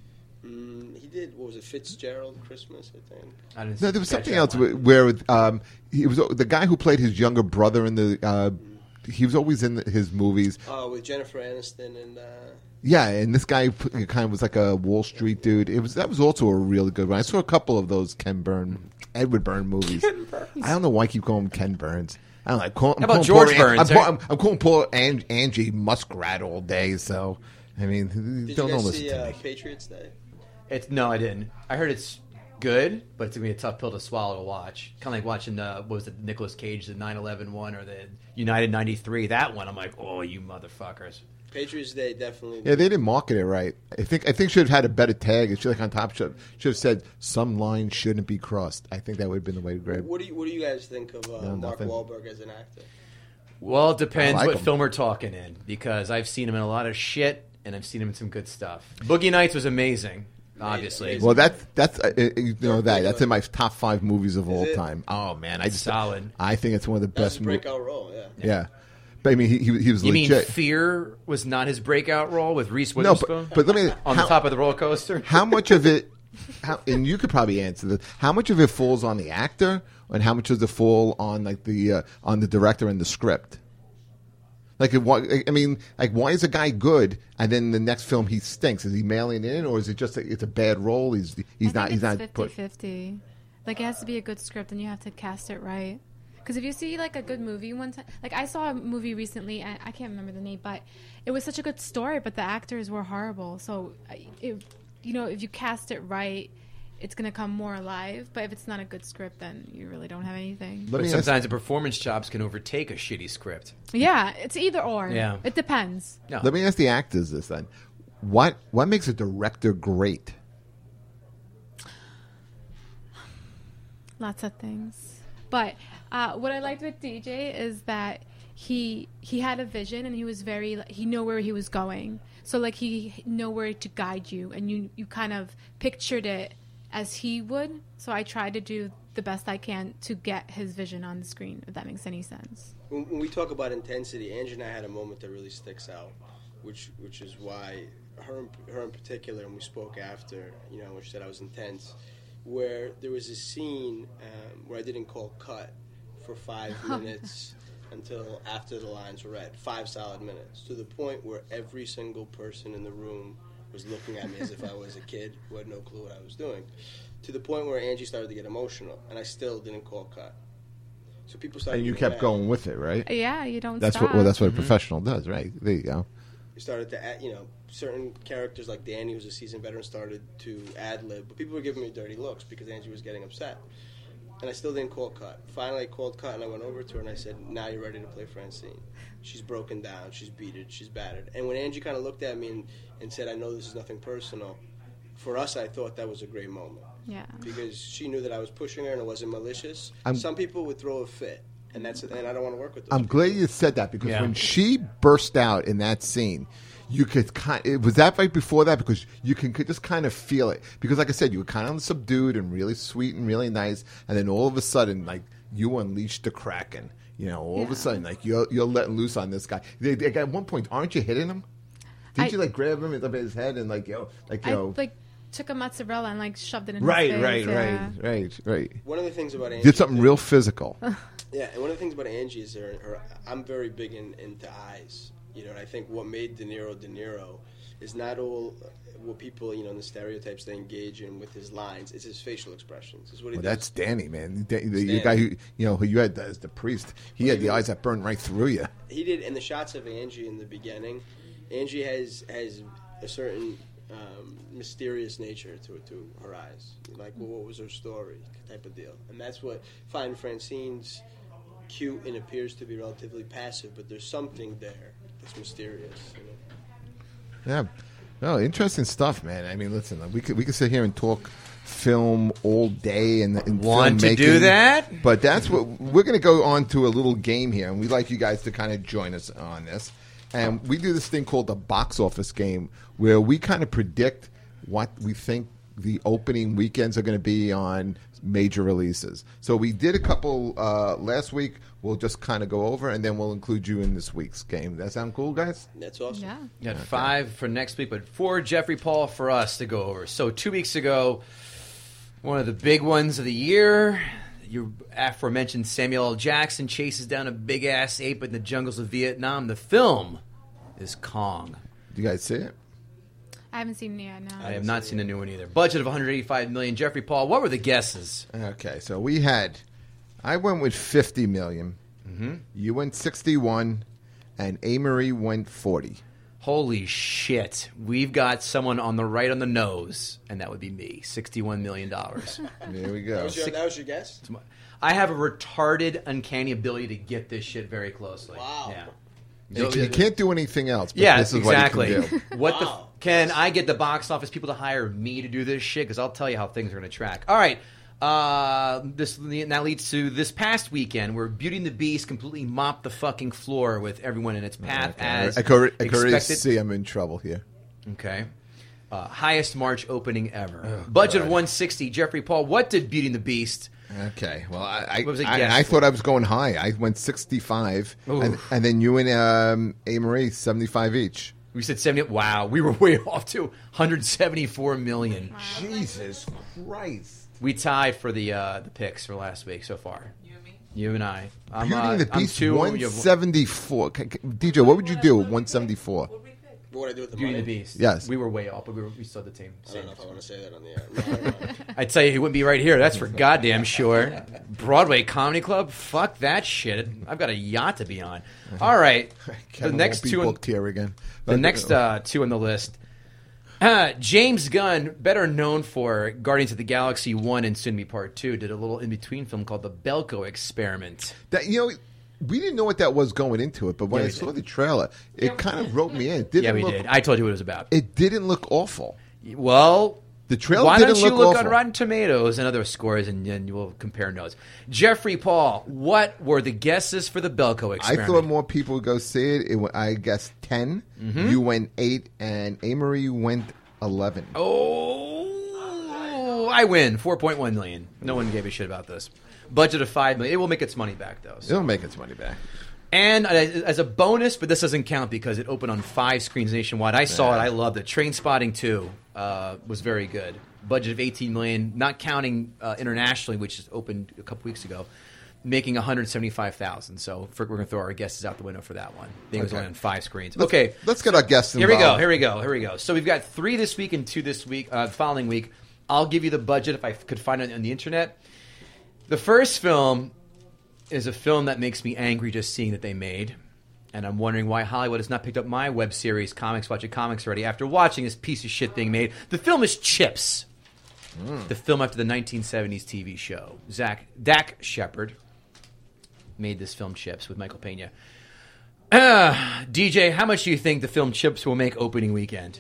Mm, he did. What was it? Fitzgerald Christmas, I think. I didn't No, there was catch something that else one. where um, he was the guy who played his younger brother in the. Uh, he was always in his movies. Oh, with Jennifer Aniston and. Uh, Yeah, and this guy p- kind of was like a Wall Street dude. It was that was also a really good one. I saw a couple of those Ken Burn, Edward Byrne movies. I don't know why I keep calling him Ken Burns. I don't know. I'm call, I'm How about calling George poor An- Burns, I'm, eh? call- I'm, I'm calling poor An- Angie Muskrat all day. So, I mean, did don't you don't guys listen see to uh, me. Patriots Day? It's no, I didn't. I heard it's good, but it's gonna be a tough pill to swallow to watch. Kind of like watching uh, what was it, Nicolas Cage, the nine eleven one, or the United ninety-three. That one, I'm like, oh, you motherfuckers. Patriots Day definitely. Yeah, they didn't market it right. I think I think should have had a better tag. It should like on top should should have said some lines shouldn't be crossed. I think that would have been the way to grab. What do you What do you guys think of uh, No, Mark nothing. Wahlberg as an actor? Well, it depends I like what him. film we're talking in, because I've seen him in a lot of shit, and I've seen him in some good stuff. Boogie Nights was amazing, obviously. amazing. Well, that that's uh, uh, you know that that's in my top five movies of all it? time. Oh man, I just Solid. I think it's one of the That's best a movies. breakout role. Yeah. Yeah, but I mean, he he, he was You mean legit. Fear was not his breakout role with Reese No, Witherspoon but, but let me on how, the top of the roller coaster? how much of it, how, and you could probably answer this. How much of it falls on the actor, and how much does it fall on like the uh, on the director and the script? Like, it, why- I mean, like, why is a guy good, and then the next film he stinks? Is he mailing it in, or is it just a, it's a bad role? He's he's I not think he's it's not put. fifty-fifty. Like, it has to be a good script, and you have to cast it right. Because if you see, like, a good movie one time... Like, I saw a movie recently, and I can't remember the name, but it was such a good story, but the actors were horrible. So, I- it, you know, if you cast it right, it's going to come more alive. But if it's not a good script, then you really don't have anything. Let But me ask- sometimes the performance jobs can overtake a shitty script. Yeah, it's either or. Yeah. It depends. No. Let me ask the actors this then: what what makes a director great? Lots of things. But uh, what I liked with D J is that he he had a vision, and he was very he knew where he was going. So like he knew where to guide you, and you you kind of pictured it as he would. So I tried to do the best I can to get his vision on the screen, if that makes any sense. When, when we talk about intensity, Angie and I had a moment that really sticks out, which which is why her in- her in particular, and we spoke after, you know, when she said I was intense, where there was a scene um, where I didn't call cut for five minutes until after the lines were read, five solid minutes, to the point where every single person in the room was looking at me as if I was a kid who had no clue what I was doing, to the point where Angie started to get emotional, and I still didn't call cut. So people started. And you getting kept mad. going with it, right? Yeah, you don't That's stop. what well, that's what a professional does, right? There you go. We started to, add, you know, certain characters like Danny, who's a seasoned veteran, started to ad lib, but people were giving me dirty looks because Angie was getting upset, and I still didn't call cut. Finally, I called cut, and I went over to her and I said, "Now you're ready to play Francine. She's broken down, she's beaten, she's battered." And when Angie kind of looked at me and, and said, "I know this is nothing personal," for us, I thought that was a great moment Yeah. because she knew that I was pushing her and it wasn't malicious. I'm- Some people would throw a fit, and that's and I don't want to work with those. I'm people. glad you said that because Yeah. when she burst out in that scene, you could kind. It, was that right before that? Because you can could just kind of feel it. Because like I said, you were kind of subdued and really sweet and really nice, and then all of a sudden, like you unleashed the Kraken. You know, all of a Yeah. sudden, like you're you're letting loose on this guy. They, they, at one point, aren't you hitting him? Didn't I- you like grab him up his head and like yo, like I yo, like took a mozzarella and like shoved it in right, his right, face. yeah. right, right, right. One of the things about Angie Did something is- real physical. Yeah, and one of the things about Angie is her, her I'm very big in, into eyes, you know, and I think what made De Niro De Niro is not all what people, you know, in the stereotypes they engage in with his lines, it's his facial expressions. It's what he Well, does. that's Danny, man. The, the, the Danny. guy who you know who you had as the priest. He had the even- eyes that burned right through you. He did in the shots of Angie in the beginning. Angie has has a certain um, mysterious nature to to her eyes, like well, what was her story type of deal, and that's what Find Francine's cute and appears to be relatively passive, but there's something there that's mysterious. You know? Yeah. Oh, interesting stuff, man. I mean, listen, we could we could sit here and talk film all day and, and Want to filmmaking, do that? but that's what we're going to go on to a little game here, and we'd like you guys to kind of join us on this. And we do this thing called the box office game, where we kind of predict what we think the opening weekends are going to be on major releases. So we did a couple uh, last week. We'll just kind of go over, and then we'll include you in this week's game. That sound cool, guys? That's awesome. Yeah. You got five for next week, but four Jeffrey Paul for us to go over. So two weeks ago, one of the big ones of the year, your aforementioned Samuel L. Jackson chases down a big-ass ape in the jungles of Vietnam. The film is Kong. Do you guys see it? I haven't seen it yet, no. I have not seen the new one either. Budget of one hundred eighty-five million dollars. Jeffrey Paul, what were the guesses? Okay, so we had, I went with fifty million dollars. Mm-hmm. You went sixty-one, and Amory went forty. Holy shit. We've got someone on the right on the nose, and that would be me. sixty-one million dollars. There we That go. was your, that was your guess? I have a retarded, uncanny ability to get this shit very closely. Wow. Yeah. You, you can't do anything else, but Yeah, this is exactly. what you can do. What Wow. the? Can I get the box office people to hire me to do this shit? Because I'll tell you how things are going to track. All right. Uh, this now leads to this past weekend where Beauty and the Beast completely mopped the fucking floor with everyone in its path Okay. as I could, I could already expected. see I'm in trouble here. Okay. Uh, highest March opening ever. Oh, Budget God. of one hundred sixty. Jeffrey Paul, what did Beauty and the Beast? Okay, well, I I, What was it I, guessed I for? thought I was going high. I went sixty-five, and, Oof. and then you and um, A. Marie seventy-five each. We said seventy. Wow, we were way off too. one hundred seventy-four million. Jesus Christ! We tied for the uh, the picks for last week so far. You and me. You and I. I'm, Beauty uh, and the I'm Beast two. one you have- seventy-four. C- c- D J, what would you do? one seventy-four. What would I do with the Beauty money? and the Beast. Yes. We were way off, but we, were, we still had the team. I don't know if I want to say that on the air. No, I don't know. I tell you, he wouldn't be right here. That's for goddamn sure. Broadway Comedy Club? Fuck that shit. I've got a yacht to be on. All right. The Kevin next won't be two. On, booked here again. the next uh, two on the list. Uh, James Gunn, better known for Guardians of the Galaxy one and soon to be Part two, did a little in-between film called The Belko Experiment. That, you know, we didn't know what that was going into it, but when Yeah, I we saw did. the trailer, it kind of wrote me in. It didn't Yeah, we look, did. I told you what it was about. It didn't look awful. Well, The trailer why didn't don't you look look awful. on Rotten Tomatoes and other scores, and then we'll compare notes. Jeffrey Paul, what were the guesses for the Belko I Experiment? thought more people would go see it. it went, I guess ten. Mm-hmm. You went eight, and Amory went eleven. Oh, I win. four point one million. No one gave a shit about this. Budget of five million. It will make its money back, though. so. It'll make its money back. And uh, as a bonus, but this doesn't count because it opened on five screens nationwide. I saw it. I loved it. Train Spotting two uh, was very good. Budget of eighteen million dollars, not counting uh, internationally, which just opened a couple weeks ago, making one hundred seventy-five thousand dollars. So for, we're going to throw our guesses out the window for that one. I think it was Okay. only on five screens. Let's- Okay. Let's get our guests Here we go. involved. Here we go. Here we go. So we've got three this week and two this week, uh, the following week. I'll give you the budget if I could find it on the internet. The first film is a film that makes me angry just seeing that they made. And I'm wondering why Hollywood has not picked up my web series, Comics Watch It Comics, already after watching this piece of shit being made. The film is Chips. The film after the nineteen seventies T V show. Zach Dak Shepard made this film Chips with Michael Pena. Uh, D J, how much do you think the film Chips will make opening weekend?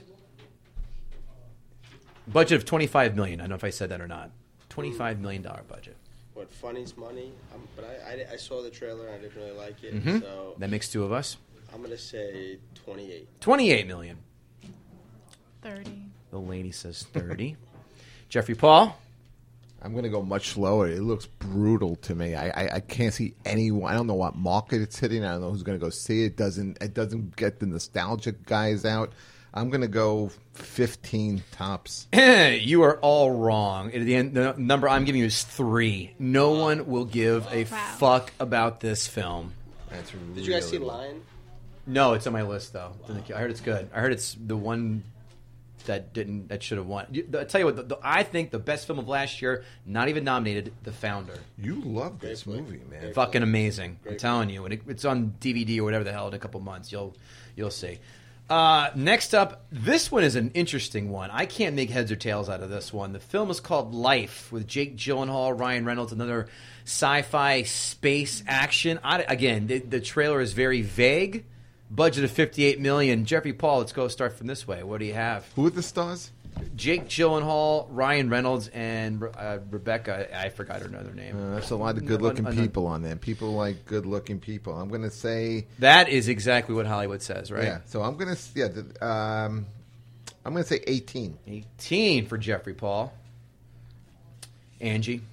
Budget of twenty-five million dollars. I don't know if I said that or not. twenty-five million dollars budget. What, funny's money? Um, but I, I, I saw the trailer and I didn't really like it. Mhm. So That makes two of us. I'm going to say twenty-eight. twenty-eight million dollars. thirty. The lady says thirty. Jeffrey Paul? I'm going to go much lower. It looks brutal to me. I, I, I can't see anyone. I don't know what market it's hitting. I don't know who's going to go see it. Doesn't it doesn't get the nostalgic guys out. I'm going to go fifteen tops. You are all wrong. At the end, the number I'm giving you is three. No one will give a Wow. fuck about this film. That's Did you guys see really low. Lion? No, it's on my list though. I heard it's good. I heard it's the one that didn't that should have won. You- I tell you what, the, the, I think the best film of last year, not even nominated, The Founder. You love this Great movie, man. Great Fucking amazing. I'm Great telling you. When it, it's on D V D or whatever the hell in a couple months, you'll you'll see. Uh, next up, this one is an interesting one. I can't make heads or tails out of this one. The film is called Life with Jake Gyllenhaal, Ryan Reynolds, another sci-fi space action. I, again, the, the trailer is very vague. Budget of fifty-eight million dollars. Jeffrey Paul, let's go start from this way. What do you have? Who are the stars? Jake Gyllenhaal, Ryan Reynolds, and uh, Rebecca. I forgot her another name. Uh, that's a lot of good-looking No, no, no. people on there. People like good-looking people. I'm going to say, That is exactly what Hollywood says, right? yeah. So I'm going to, yeah. The, um, I'm going to say eighteen. eighteen for Jeffrey Paul. Angie.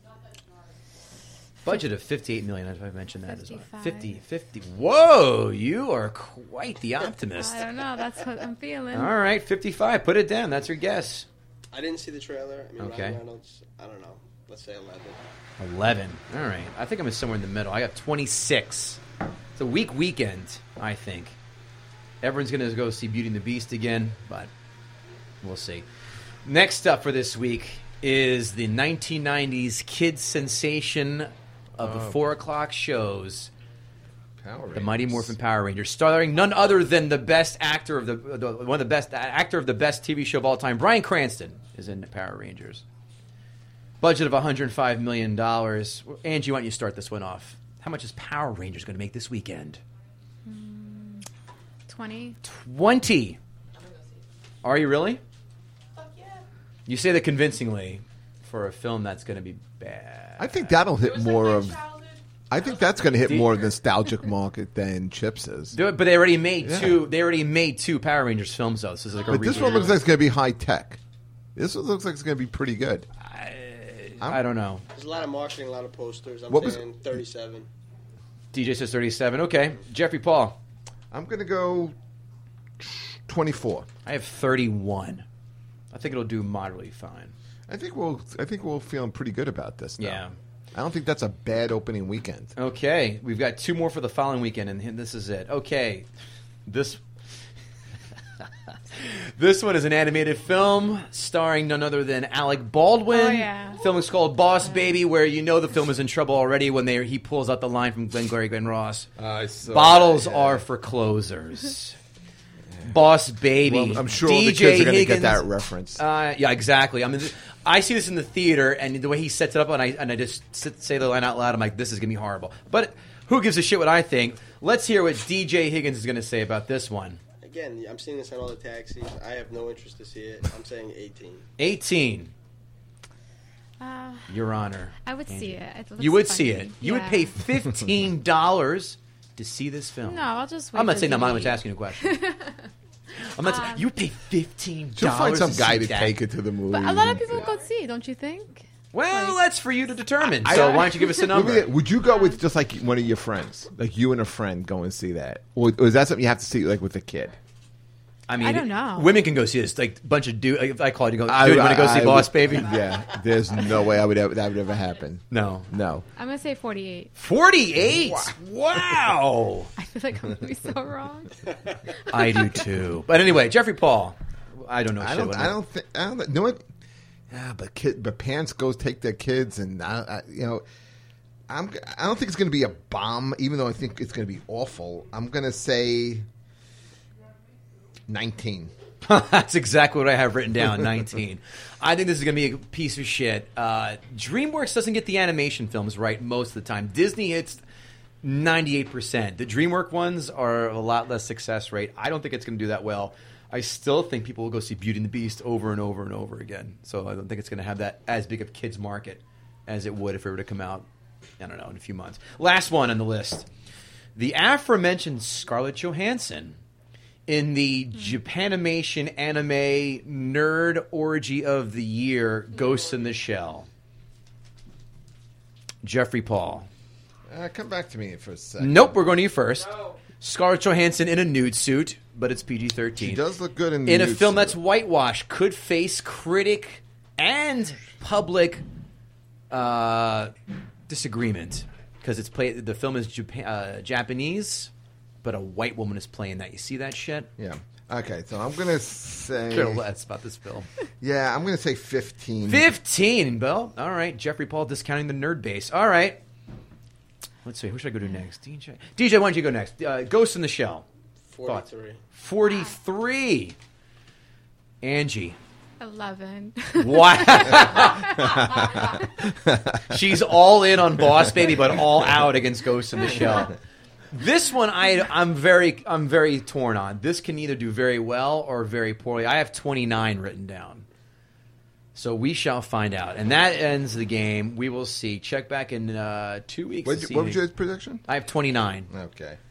Budget of fifty-eight million dollars. I mentioned that as well. fifty, fifty. Whoa, you are quite the optimist. I don't know. That's what I'm feeling. All right, fifty-five. Put it down. That's your guess. I didn't see the trailer. I mean, Okay. Ryan Reynolds, I don't know. Let's say eleven. eleven. All right. I think I'm somewhere in the middle. I got twenty-six. It's a weak weekend, I think. Everyone's going to go see Beauty and the Beast again, but we'll see. Next up for this week is the nineteen nineties kids sensation of the four o'clock shows, Power the Mighty Rangers. Morphin Power Rangers, starring none other than the best actor of the, the one of the best actor of the best T V show of all time, Bryan Cranston, is in Power Rangers. Budget of one hundred five million dollars. Angie, why don't you start this one off? How much is Power Rangers going to make this weekend? twenty. twenty. Are you really? You say that convincingly for a film that's going to be bad. I think that'll hit more of. I think that's going to hit more of the nostalgic market than Chips is. Do it, but they already made Yeah. two. They already made two Power Rangers films, though. So this is like a But this reboot. one looks like it's going to be high tech. This one looks like it's going to be pretty good. I, I don't know. There's a lot of marketing, a lot of posters. I'm What was- saying thirty-seven. D J says thirty-seven. Okay, Jeffrey Paul. I'm going to go twenty-four. I have thirty-one. I think it'll do moderately fine. I think we'll. I think we're feeling pretty good about this. Now. Yeah. I don't think that's a bad opening weekend. Okay, we've got two more for the following weekend, and this is it. Okay, this this one is an animated film starring none other than Alec Baldwin. Oh, yeah. The film is called Boss Baby, where you know the film is in trouble already when they he pulls out the line from Glengarry Glen Ross. I saw Bottles that, yeah. are for closers. Boss Baby. Well, I'm sure all D the J kids are going to get Higgins. that reference. Uh, yeah, exactly. I mean, th- I see this in the theater, and the way he sets it up, and I and I just sit, say the line out loud. I'm like, this is gonna be horrible. But who gives a shit what I think? Let's hear what D J Higgins is gonna say about this one. Again, I'm seeing this on all the taxis. I have no interest to see it. I'm saying eighteen. eighteen, Uh, Your Honor. I would Angie. see it. It looks You would funny. see it. You would Yeah. pay fifteen dollars to see this film. No, I'll just wait. I'm not for saying that. I'm D V D. just asking you a question. I'm not. saying, you would pay fifteen She'll dollars. find some guy to that. take it to the movie. But a lot of people go see, don't you think? Well, that's for you to determine. I- So I- why don't you give us a Would number? we- Would you go with just like one of your friends, like you and a friend, go and see that, or, or is that something you have to see like with a kid? I mean, I don't know. Women can go see this. Like a bunch of dude. If I call you, go. Dude, I- you want to go I- see I Boss would- Baby? Yeah, there's no way I would ever, that would ever happen. No. No. I'm gonna say forty-eight. Forty-eight. Wow. I feel like I'm gonna be so wrong. I do too. But anyway, Jeffrey Paul. I don't know. I shit don't. what I don't think. I don't know what. Yeah, but kid, but parents go take their kids, and I, I, you know, I'm. I don't think it's going to be a bomb, even though I think it's going to be awful. I'm going to say nineteen. That's exactly what I have written down. Nineteen. I think this is going to be a piece of shit. Uh, DreamWorks doesn't get the animation films right most of the time. Disney hits ninety-eight percent. The DreamWorks ones are a lot less success rate. I don't think it's going to do that well. I still think people will go see Beauty and the Beast over and over and over again. So I don't think it's going to have that as big of a kids market as it would if it were to come out, I don't know, in a few months. Last one on the list. The aforementioned Scarlett Johansson in the Japanimation anime nerd orgy of the year, Ghost in the Shell. Jeffrey Paul. Uh, come back to me for a second. Nope, we're going to you first. Scarlett Johansson in a nude suit, but it's P G thirteen. She does look good in the in a nude film suit. that's whitewashed, could face critic and public uh, disagreement because it's play. The film is Japan, uh, Japanese, but a white woman is playing that. You see that shit? Yeah. Okay, so I'm gonna say. Care less about this film. Yeah, I'm gonna say fifteen. Fifteen, Bill. All right, Jeffrey Paul discounting the nerd base. All right. Let's see. Who should I go to next? D J. D J, why don't you go next? Uh, Ghost in the Shell. forty-three. Forty-three. Angie. Eleven. Wow. She's all in on Boss Baby, but all out against Ghost in the Shell. This one, I, I'm very, I'm very torn on. This can either do very well or very poorly. I have twenty-nine written down, so we shall find out. And that ends the game. We will see. Check back in uh, two weeks. What, to see what was me. your prediction? I have twenty-nine. Okay.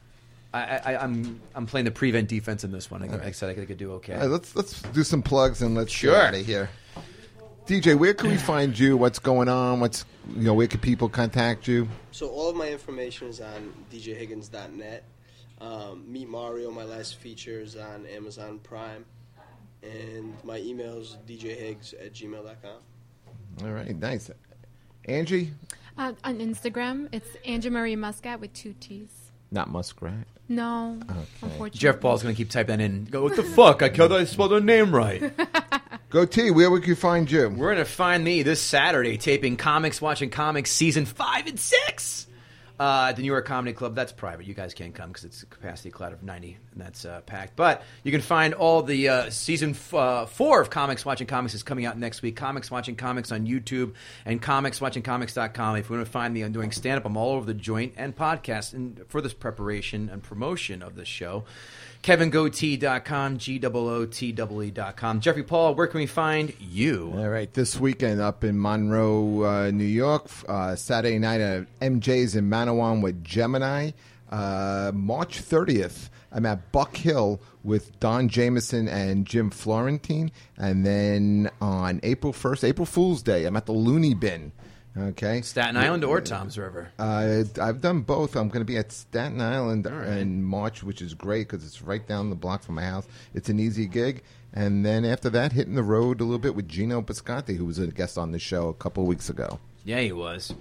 I, I, I'm I'm playing the prevent defense in this one. I, right. I said I could, I could do okay. All right, let's let's do some plugs and let's Sure. get out of here. D J, where can we find you? What's going on? What's you know? Where can people contact you? So all of my information is on d j higgins dot net. Um, Meet Mario, my last feature, is on Amazon Prime, and my email is d j higgs at gmail dot com. All right, nice. Angie, Uh, on Instagram, it's Angie Marie Muscat with two T's. not Muskrat. No, Okay. unfortunately. Jeff Paul's going to keep typing that in. Go, what the fuck? I thought I spelled her name right. Go T. Where would you find you? We're going to find me this Saturday taping Comics Watching Comics season five and six. Uh, at the New York Comedy Club. That's private. You guys can't come because it's a capacity crowd of ninety, and that's uh, packed. But you can find all the uh, season f- uh, four of Comics Watching Comics is coming out next week. Comics Watching Comics on YouTube and comics watching comics dot com. If you want to find me, I'm doing stand-up. I'm all over the joint and podcast. And for this preparation and promotion of this show, kevin goatee dot com, G O O T E E dot com. Jeffrey Paul, where can we find you? All right, this weekend up in Monroe, uh, New York, uh, Saturday night at M J's in Manawan with Gemini. Uh, March thirtieth, I'm at Buck Hill with Don Jameson and Jim Florentine. And then on April first, April Fool's Day, I'm at the Looney Bin. Okay, Staten Island or Tom's River? Uh, I've done both. I'm going to be at Staten Island right. in March, which is great because it's right down the block from my house. It's an easy gig. And then after that, hitting the road a little bit with Gino Bisconti, who was a guest on the show a couple of weeks ago. Yeah, he was.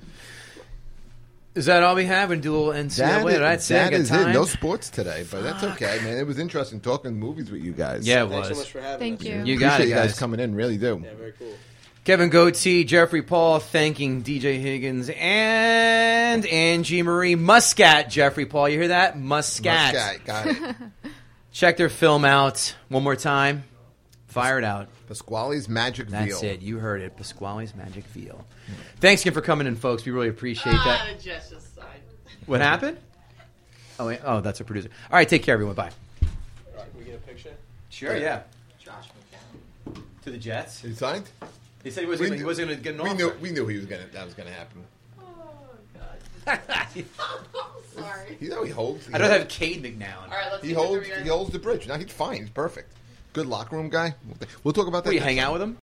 Is that all we have? And do a little N C That double A? Did I is, say I that got is time? it. No sports today, but that's okay, man. It was interesting talking movies with you guys. Yeah, it Thanks so was. much for having Thank us. you. You got Appreciate it, you guys guys. coming in. Really do. Yeah, very cool. Kevin Goatee, Jeffrey Paul, thanking D J Higgins and Angie Marie Muscat. Jeffrey Paul, you hear that? Muscat. Muscat, got it. Check their film out one more time. Fire it out. Pasquale's Magic That's Veal. it. You heard it. Pasquale's Magic Veal. Thanks again for coming in, folks. We really appreciate that. Ah, Jess just sighed. What happened? Oh, wait. Oh, that's a producer. All right, take care, everyone. Bye. All right, can we get a picture? Sure, yeah. Josh McCown. To the Jets. He signed? He said he wasn't We going knew- to get an We offer. knew, we knew he was gonna, that was going to happen. Oh, God. Sorry. You know he holds. He I don't holds- have Cade McNown. All right, let's He see the holds. three He holds the bridge. Now he's fine. He's perfect. Good locker room guy. We'll talk about that. Will you next hang time. out with him?